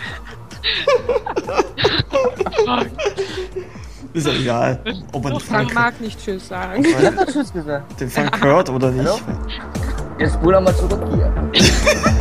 Ist ja egal, ob man Frank Frank mag nicht Tschüss sagen. Ich hab doch Tschüss gesagt. den Frank hört oder nicht. Hallo? Jetzt spul doch mal zurück hier.